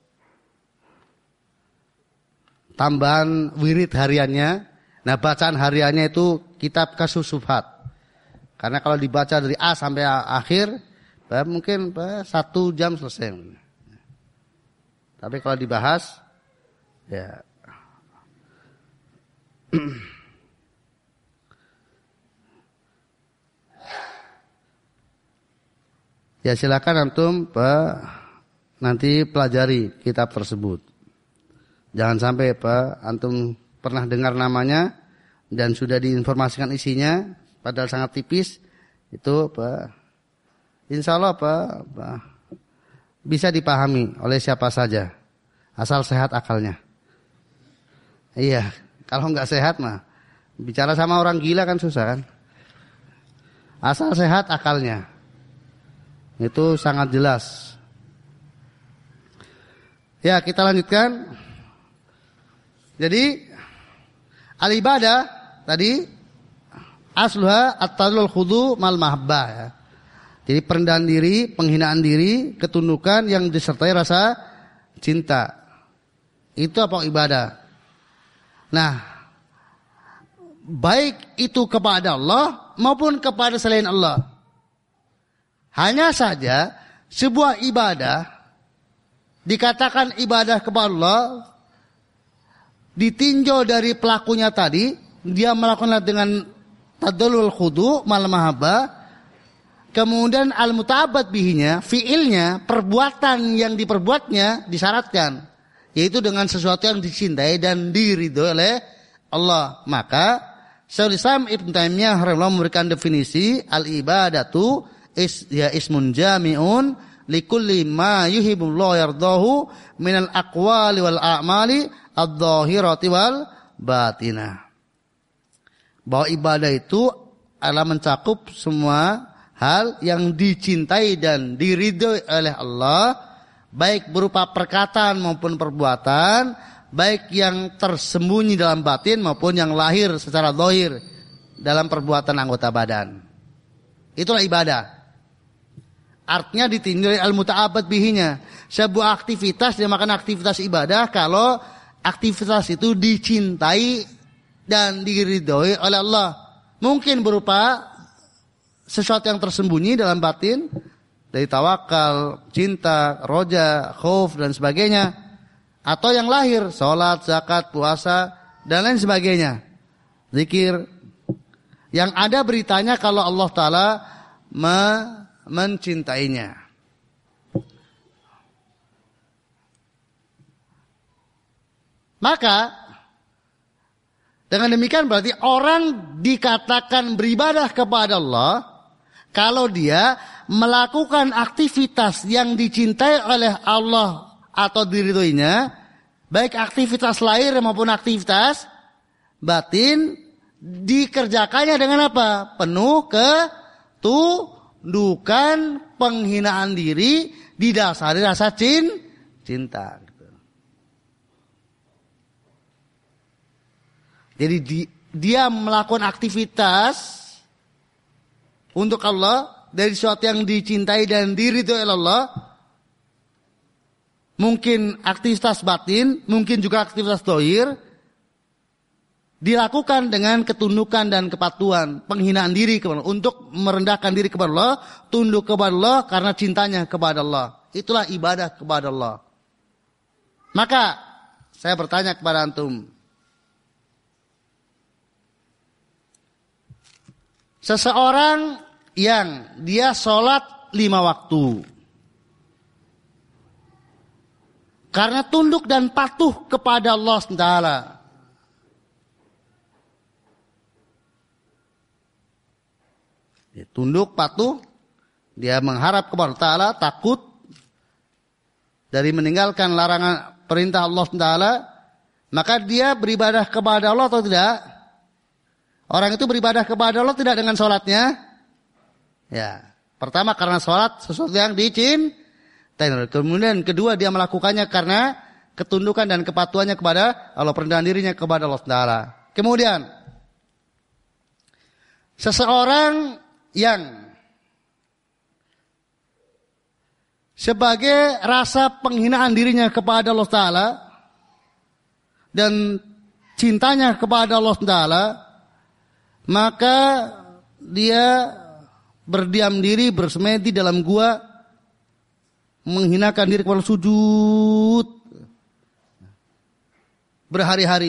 tambahan wirid hariannya. Nah, bacaan hariannya itu kitab Kasyfus Syubhat. Karena kalau dibaca dari A sampai akhir, mungkin satu jam selesai. Tapi kalau dibahas, ya ya silakan antum Pak nanti pelajari kitab tersebut. Jangan sampai Pak antum pernah dengar namanya dan sudah diinformasikan isinya padahal sangat tipis, itu Pak insya Allah Pak, Pak bisa dipahami oleh siapa saja asal sehat akalnya. Iya. Kalau nggak sehat mah, bicara sama orang gila kan susah kan. Asal sehat akalnya, itu sangat jelas. Ya, kita lanjutkan. Jadi al-ibadah tadi asluha at-tadallul khudu mal mahabbah ya. Jadi perendahan diri, penghinaan diri, ketundukan yang disertai rasa cinta. Itu apa ibadah? Nah, baik itu kepada Allah maupun kepada selain Allah. Hanya saja sebuah ibadah dikatakan ibadah kepada Allah ditinjau dari pelakunya tadi, dia melakukannya dengan tadallul khudu mal mahabbah, kemudian al muta'abbad bihinya, fiilnya, perbuatan yang diperbuatnya disyaratkan, yaitu dengan sesuatu yang dicintai dan diridhoi oleh Allah. Maka Syekhul Islam Ibnu Taimiyah rahimahullah memberikan definisi al-ibadatu is ya ismun jami'un likulli ma yuhibbullahu yardahu minal aqwali wal a'mali adh-dhahirati wal batinah. Bahwa ibadah itu adalah mencakup semua hal yang dicintai dan diridhoi oleh Allah, baik berupa perkataan maupun perbuatan, baik yang tersembunyi dalam batin maupun yang lahir secara zahir dalam perbuatan anggota badan. Itulah ibadah. Artinya ditinjau al-muta'abbad bihinya. Sebuah aktivitas dinamakan aktivitas ibadah kalau aktivitas itu dicintai dan diridhoi oleh Allah. Mungkin berupa sesuatu yang tersembunyi dalam batin, dari tawakal, cinta, roja, khauf dan sebagainya, atau yang lahir, sholat, zakat, puasa dan lain sebagainya, zikir, yang ada beritanya kalau Allah Ta'ala me- mencintainya. Maka dengan demikian berarti orang dikatakan beribadah kepada Allah kalau dia melakukan aktivitas yang dicintai oleh Allah atau diridhoinya, baik aktivitas lahir maupun aktivitas batin, dikerjakannya dengan apa? Penuh ketundukan, penghinaan diri, didasari rasa cin, cinta. Jadi di, dia melakukan aktivitas untuk Allah dari sesuatu yang dicintai dan diridhoi oleh Allah. Mungkin aktivitas batin, mungkin juga aktivitas zahir, dilakukan dengan ketundukan dan kepatuhan, penghinaan diri kepada Allah, untuk merendahkan diri kepada Allah, tunduk kepada Allah karena cintanya kepada Allah. Itulah ibadah kepada Allah. Maka saya bertanya kepada antum, seseorang yang dia sholat lima waktu karena tunduk dan patuh kepada Allah subhanahu wa taala, dia tunduk patuh, dia mengharap kepada Allah Ta'ala, takut dari meninggalkan larangan perintah Allah subhanahu wa taala, maka dia beribadah kepada Allah atau tidak? Orang itu beribadah kepada Allah tidak dengan sholatnya? Ya, pertama karena sholat sesuatu yang dicintai. Kemudian kedua dia melakukannya karena ketundukan dan kepatuhannya kepada Allah, perendahan dirinya kepada Allah Taala. Kemudian seseorang yang sebagai rasa penghinaan dirinya kepada Allah Taala dan cintanya kepada Allah Taala, maka dia berdiam diri, bersemedi dalam gua, menghinakan diri kepada sujud berhari-hari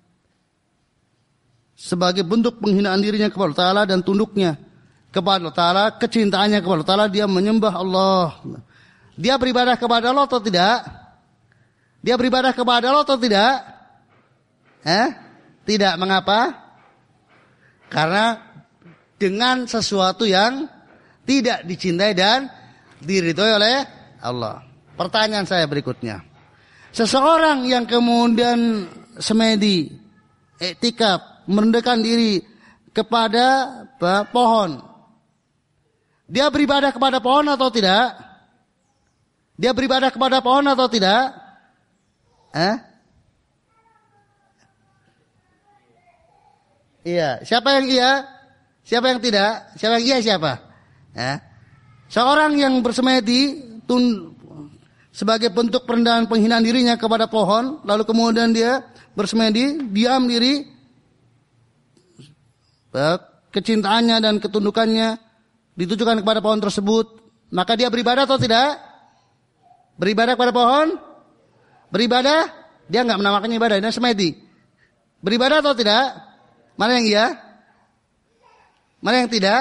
sebagai bentuk penghinaan dirinya kepada Allah Ta'ala dan tunduknya kepada Allah Ta'ala, kecintaannya kepada Allah Ta'ala, dia menyembah Allah. Dia beribadah kepada Allah atau tidak? Dia beribadah kepada Allah atau tidak? Eh? Tidak. Mengapa? Karena dengan sesuatu yang tidak dicintai dan diridhoi oleh Allah. Pertanyaan saya berikutnya. Seseorang yang kemudian semedi, iktikaf, merendahkan diri kepada pohon. Dia beribadah kepada pohon atau tidak? Dia beribadah kepada pohon atau tidak? Eh? Iya, siapa yang iya? Siapa yang tidak? Siapa yang iya siapa? Ya. Seorang yang bersemedi tun, sebagai bentuk perendahan penghinaan dirinya kepada pohon, lalu kemudian dia bersemedi, diam diri, kecintaannya dan ketundukannya ditujukan kepada pohon tersebut, maka dia beribadah atau tidak? Beribadah kepada pohon? Beribadah? Dia enggak menamakannya ibadah, dia semedi. Beribadah atau tidak? Mana yang iya? Mana yang tidak?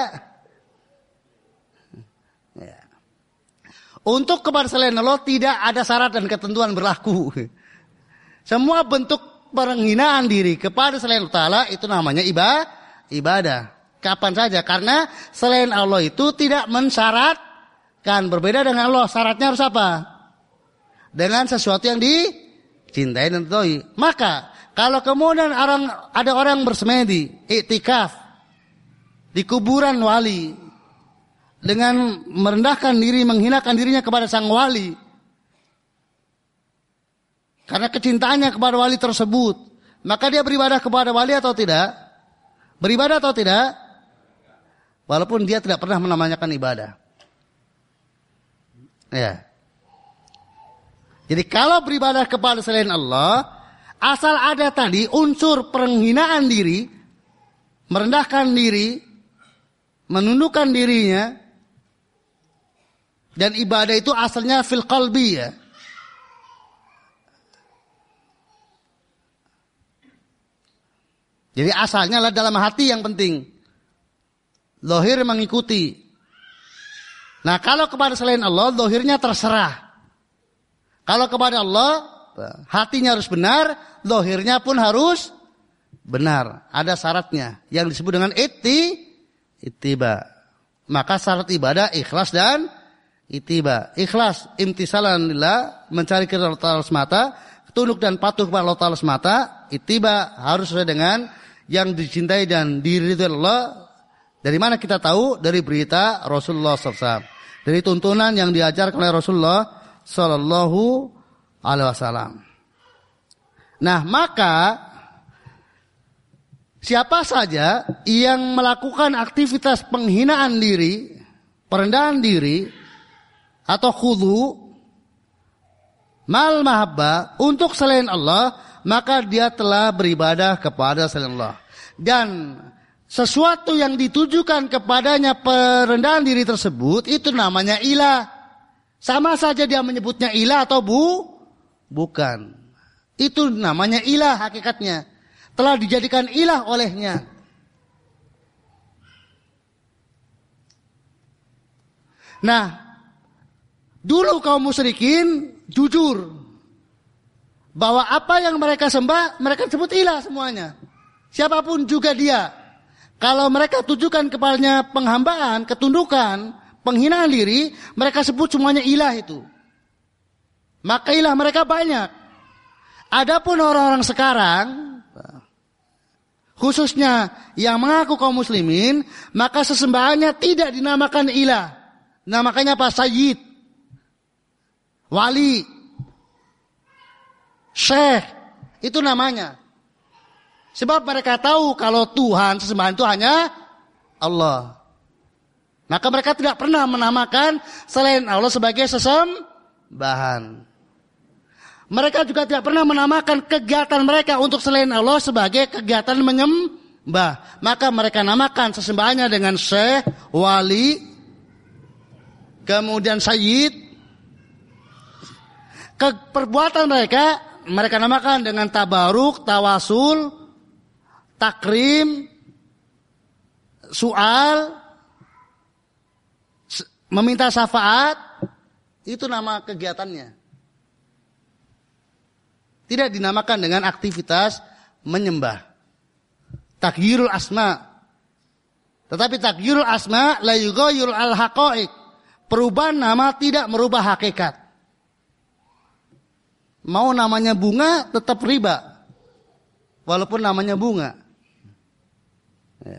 Ya. Untuk kepada selain Allah tidak ada syarat dan ketentuan berlaku. Semua bentuk penghinaan diri kepada selain Allah Ta'ala itu namanya ibadah. Kapan saja. Karena selain Allah itu tidak mensyaratkan. Berbeda dengan Allah. Syaratnya harus apa? Dengan sesuatu yang dicintai dan diridhoi. Maka kalau kemudian orang, ada orang bersemedi, iktikaf di kuburan wali dengan merendahkan diri, menghinakan dirinya kepada sang wali karena kecintaannya kepada wali tersebut, maka dia beribadah kepada wali atau tidak? Beribadah atau tidak? Walaupun dia tidak pernah menamakan ibadah. Ya. Jadi kalau beribadah kepada selain Allah, asal ada tadi unsur penghinaan diri, merendahkan diri, menundukkan dirinya, dan ibadah itu asalnya fil qalbi ya. Jadi asalnya adalah dalam hati yang penting. Zahir mengikuti. Nah kalau kepada selain Allah, zahirnya terserah. Kalau kepada Allah, hatinya harus benar, zahirnya pun harus benar. Ada syaratnya yang disebut dengan iti, ittiba. Maka syarat ibadah ikhlas dan ittiba. Ikhlas, imtisalan lillah, mencari keridhaan Allah semata, tunduk dan patuh kepada Allah Ta'ala semata. Ittiba harus sesuai dengan yang dicintai dan diridhoi Allah. Dari mana kita tahu? Dari berita Rasulullah shallallahu alaihi wasallam. Dari tuntunan yang diajarkan oleh Rasulullah Sallallahu Alaihi Wasallam. Nah maka siapa saja yang melakukan aktivitas penghinaan diri, perendahan diri, atau khudu, mal mahabbah untuk selain Allah, maka dia telah beribadah kepada selain Allah. Dan sesuatu yang ditujukan kepadanya perendahan diri tersebut, itu namanya ilah. Sama saja dia menyebutnya ilah atau bu, bukan. Itu namanya ilah hakikatnya. Telah dijadikan ilah olehnya. Nah, dulu kaum musyrikin jujur bahwa apa yang mereka sembah, mereka sebut ilah semuanya. Siapapun juga dia. Kalau mereka tujukan kepadanya penghambaan, ketundukan, penghinaan diri, mereka sebut semuanya ilah itu. Maka ilah mereka banyak. Adapun orang-orang sekarang, khususnya yang mengaku kaum muslimin, maka sesembahannya tidak dinamakan ilah. Namakannya apa? Sayyid, wali, syekh, itu namanya. Sebab mereka tahu kalau Tuhan, sesembahan itu hanya Allah. Maka mereka tidak pernah menamakan selain Allah sebagai sesembahan. Mereka juga tidak pernah menamakan kegiatan mereka untuk selain Allah sebagai kegiatan menyembah. Maka mereka namakan sesembahannya dengan syekh, wali, kemudian sayyid. Perbuatan mereka, mereka namakan dengan tabaruk, tawasul, takrim, soal, meminta syafaat, itu nama kegiatannya. Tidak dinamakan dengan aktivitas menyembah. Taghyirul asma. Tetapi taghyirul asma la yughayyir al-haqa'iq. Perubahan nama tidak merubah hakikat. Mau namanya bunga tetap riba. Walaupun namanya bunga. Ya.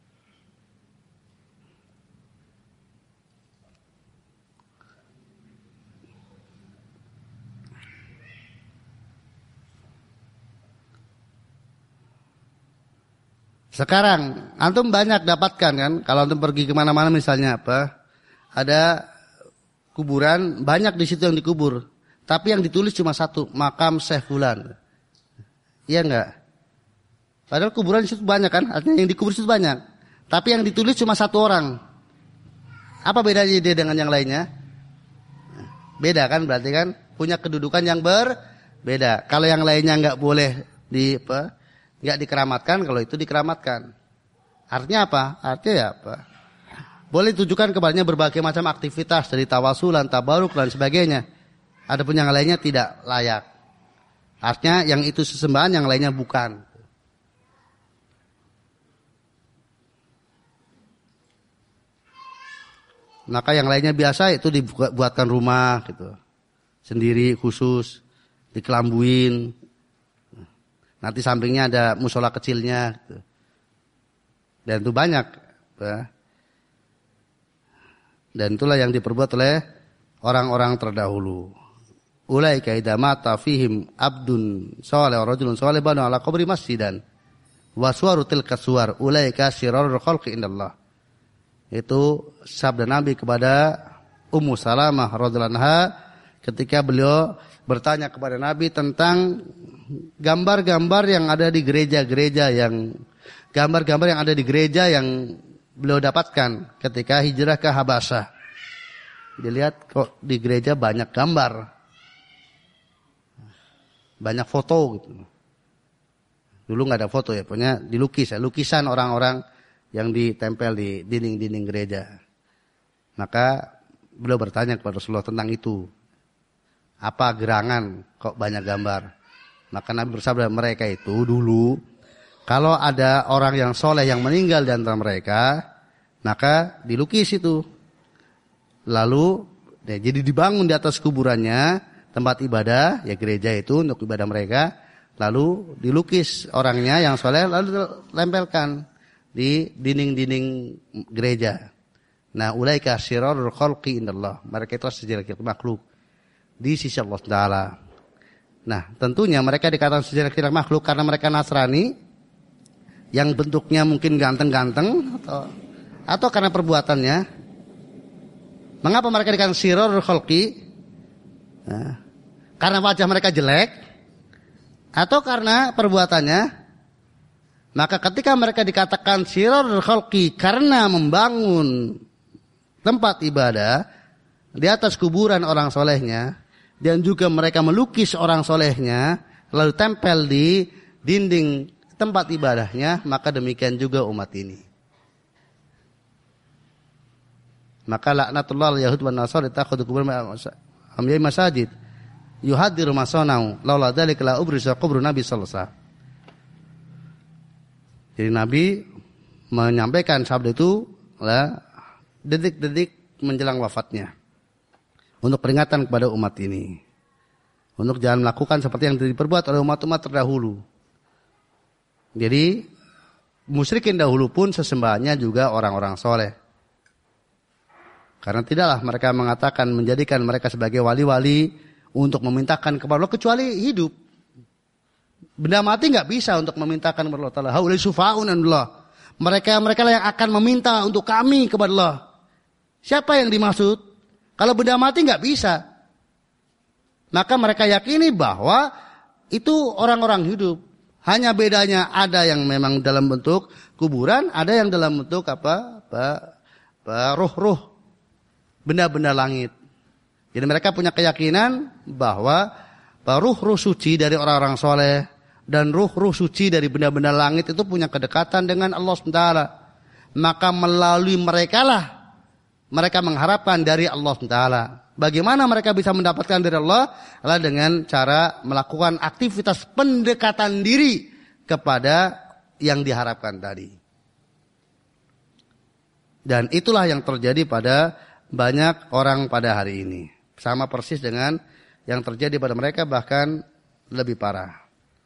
Sekarang antum banyak dapatkan kan, kalau antum pergi kemana-mana misalnya apa, ada kuburan banyak di situ yang dikubur, tapi yang ditulis cuma satu, makam Syekh Fulan. Iya enggak? Padahal kuburan di situ banyak kan, artinya yang dikubur itu banyak, tapi yang ditulis cuma satu orang. Apa bedanya dia dengan yang lainnya? Beda kan, berarti kan punya kedudukan yang berbeda. Kalau yang lainnya enggak boleh di apa? Enggak dikeramatkan, kalau itu dikeramatkan. Artinya apa? Artinya ya apa? Boleh ditujukan kepadanya berbagai macam aktivitas dari tawasulan, tabaruk dan sebagainya. Adapun yang lainnya tidak layak. Artinya yang itu sesembahan, yang lainnya bukan. Maka yang lainnya biasa itu dibuatkan rumah gitu. Sendiri khusus, dikelambuin. Nanti sampingnya ada musola kecilnya gitu. Dan itu banyak ya. Dan itulah yang diperbuat oleh orang-orang terdahulu. Ulaika idza mata fihim abdun salih rajulun salih banu ala qabri masjidan wa suwaru tilka suwar ulaika syirarul khalqi indallah. Itu sabda Nabi kepada Ummu Salamah radhiyallahu anha ketika beliau bertanya kepada Nabi tentang gambar-gambar yang ada di gereja-gereja yang gambar-gambar yang ada di gereja yang beliau dapatkan ketika hijrah ke Habasyah. Dilihat kok di gereja banyak gambar, banyak foto gitu. Dulu nggak ada foto ya, punya dilukis ya, lukisan orang-orang yang ditempel di dinding-dinding gereja. Maka beliau bertanya kepada Rasulullah tentang itu. Apa gerangan kok banyak gambar? Maka Nabi bersabda, mereka itu dulu kalau ada orang yang soleh yang meninggal di antara mereka, maka dilukis itu. Lalu ya, jadi dibangun di atas kuburannya tempat ibadah, ya gereja itu untuk ibadah mereka. Lalu dilukis orangnya yang soleh, lalu lempelkan di dinding-dinding gereja. Nah, ulaika syirarul khalqi indallah. Mereka itu sejelek-jelek makhluk di sisi Allah Taala. Nah, tentunya mereka dikatakan sejelek-jelek makhluk karena mereka Nasrani yang bentuknya mungkin ganteng-ganteng atau atau karena perbuatannya. Mengapa mereka dikatakan syirarul khalqi? Nah, karena wajah mereka jelek atau karena perbuatannya? Maka ketika mereka dikatakan syirarul khalqi karena membangun tempat ibadah di atas kuburan orang solehnya, dan juga mereka melukis orang solehnya, lalu tempel di dinding tempat ibadahnya, maka demikian juga umat ini. Maka laknatullah al-yahud wa nasar ittakhadhu qubur amyai masajid yuhadiru masanau laula dzalika la ubrisa qubur Nabi sallallahu alaihi wasallam. Jadi Nabi menyampaikan sabda itu lah detik-detik menjelang wafatnya. Untuk peringatan kepada umat ini. Untuk jangan melakukan seperti yang diperbuat oleh umat-umat terdahulu. Jadi, musyrikin dahulu pun sesembahannya juga orang-orang soleh. Karena tidaklah mereka mengatakan menjadikan mereka sebagai wali-wali untuk memintakan kepada Allah kecuali hidup. Benda mati nggak bisa untuk memintakan kepada Allah Ta'ala. Haulai sufa'un Allah. Mereka mereka yang akan meminta untuk kami kepada Allah. Siapa yang dimaksud? Kalau benda mati nggak bisa. Maka mereka yakini bahwa itu orang-orang hidup. Hanya bedanya ada yang memang dalam bentuk kuburan, ada yang dalam bentuk apa? apa, apa ruh-ruh, benda-benda langit. Jadi mereka punya keyakinan bahwa ruh-ruh suci dari orang-orang soleh dan ruh-ruh suci dari benda-benda langit itu punya kedekatan dengan Allah subhanahu wa taala. Maka melalui mereka lah mereka mengharapkan dari Allah subhanahu wa taala. Bagaimana mereka bisa mendapatkan dari Allah? Adalah dengan cara melakukan aktivitas pendekatan diri kepada yang diharapkan tadi. Dan itulah yang terjadi pada banyak orang pada hari ini. Sama persis dengan yang terjadi pada mereka, bahkan lebih parah.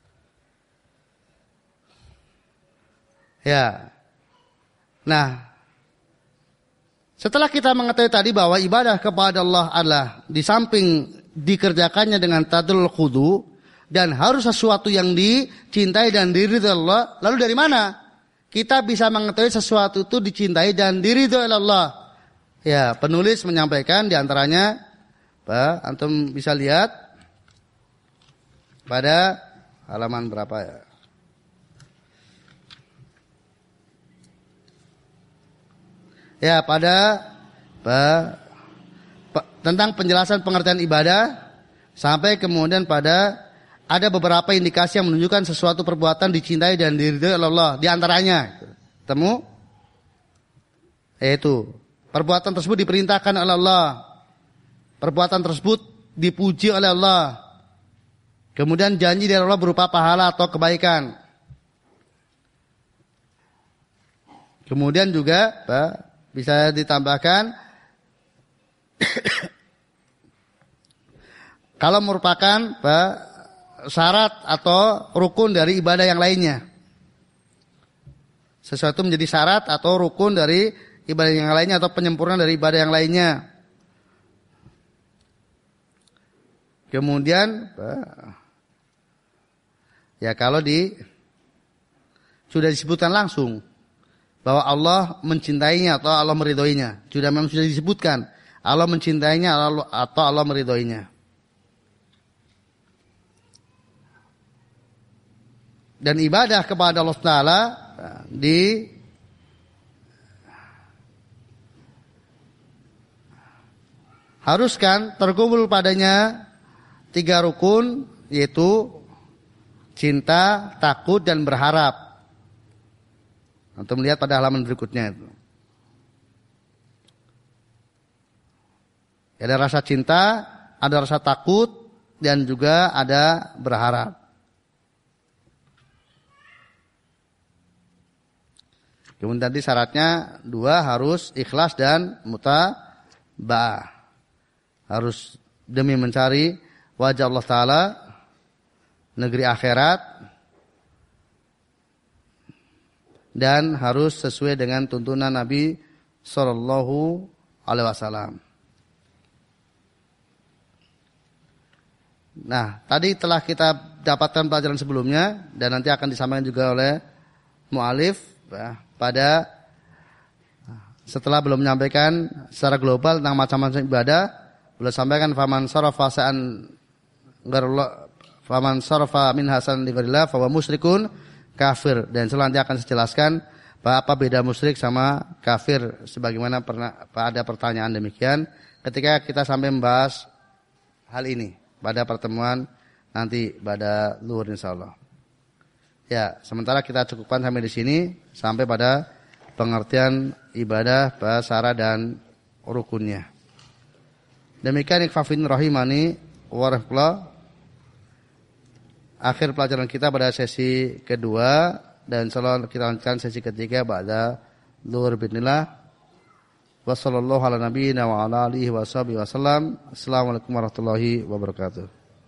Ya. Nah, setelah kita mengetahui tadi bahwa ibadah kepada Allah adalah di samping dikerjakannya dengan tadul khudu dan harus sesuatu yang dicintai dan diridhoi Allah, lalu dari mana kita bisa mengetahui sesuatu itu dicintai dan diridhoi Allah? Ya, penulis menyampaikan diantaranya, Pak, antum bisa lihat pada halaman berapa ya? Ya, pada pa, pa, tentang penjelasan pengertian ibadah sampai kemudian pada ada beberapa indikasi yang menunjukkan sesuatu perbuatan dicintai dan diridhoi oleh Allah. Di antaranya, temu, yaitu perbuatan tersebut diperintahkan oleh Allah, perbuatan tersebut dipuji oleh Allah, kemudian janji dari Allah berupa pahala atau kebaikan. Kemudian juga, Pak, bisa ditambahkan kalau merupakan Pak, syarat atau rukun dari ibadah yang lainnya. Sesuatu menjadi syarat atau rukun dari ibadah yang lainnya atau penyempurnaan dari ibadah yang lainnya. Kemudian Pak, ya kalau di sudah disebutkan langsung bahwa Allah mencintainya atau Allah meridhoinya. Sudah memang sudah disebutkan Allah mencintainya atau Allah meridhoinya. Dan ibadah kepada Allah Taala di Harus kan terkumpul padanya tiga rukun, yaitu cinta, takut, dan berharap. Untuk melihat pada halaman berikutnya itu. Ada rasa cinta, ada rasa takut, dan juga ada berharap. Kemudian tadi syaratnya dua, harus ikhlas dan mutaba'ah. Harus demi mencari wajah Allah Ta'ala, negeri akhirat, dan harus sesuai dengan tuntunan Nabi Sallallahu Alaihi Wasallam. Nah, tadi telah kita dapatkan pelajaran sebelumnya, dan nanti akan disampaikan juga oleh mu'alif ya, pada setelah belum menyampaikan secara global tentang macam-macam ibadah. Beliau sampaikan faman sarafa sa'an ghairullah faman sarafa min hasan li ghairillah fa huwa musyrikun kafir, dan selanjutnya akan saya jelaskan apa beda musyrik sama kafir sebagaimana pernah ada pertanyaan demikian ketika kita sampai membahas hal ini pada pertemuan nanti pada luhur insyaallah. Ya, sementara kita cukupkan sampai di sini sampai pada pengertian ibadah, syarat dan rukunnya. Demikian ikhwafin rahimani warahmatullah. Akhir pelajaran kita pada sesi kedua, dan insyaallah kita lanjutkan sesi ketiga pada luhur bismillah. Wassallallahu ala nabiyyina wa ala alihi washabihi wasallam. Assalamualaikum warahmatullahi wabarakatuh.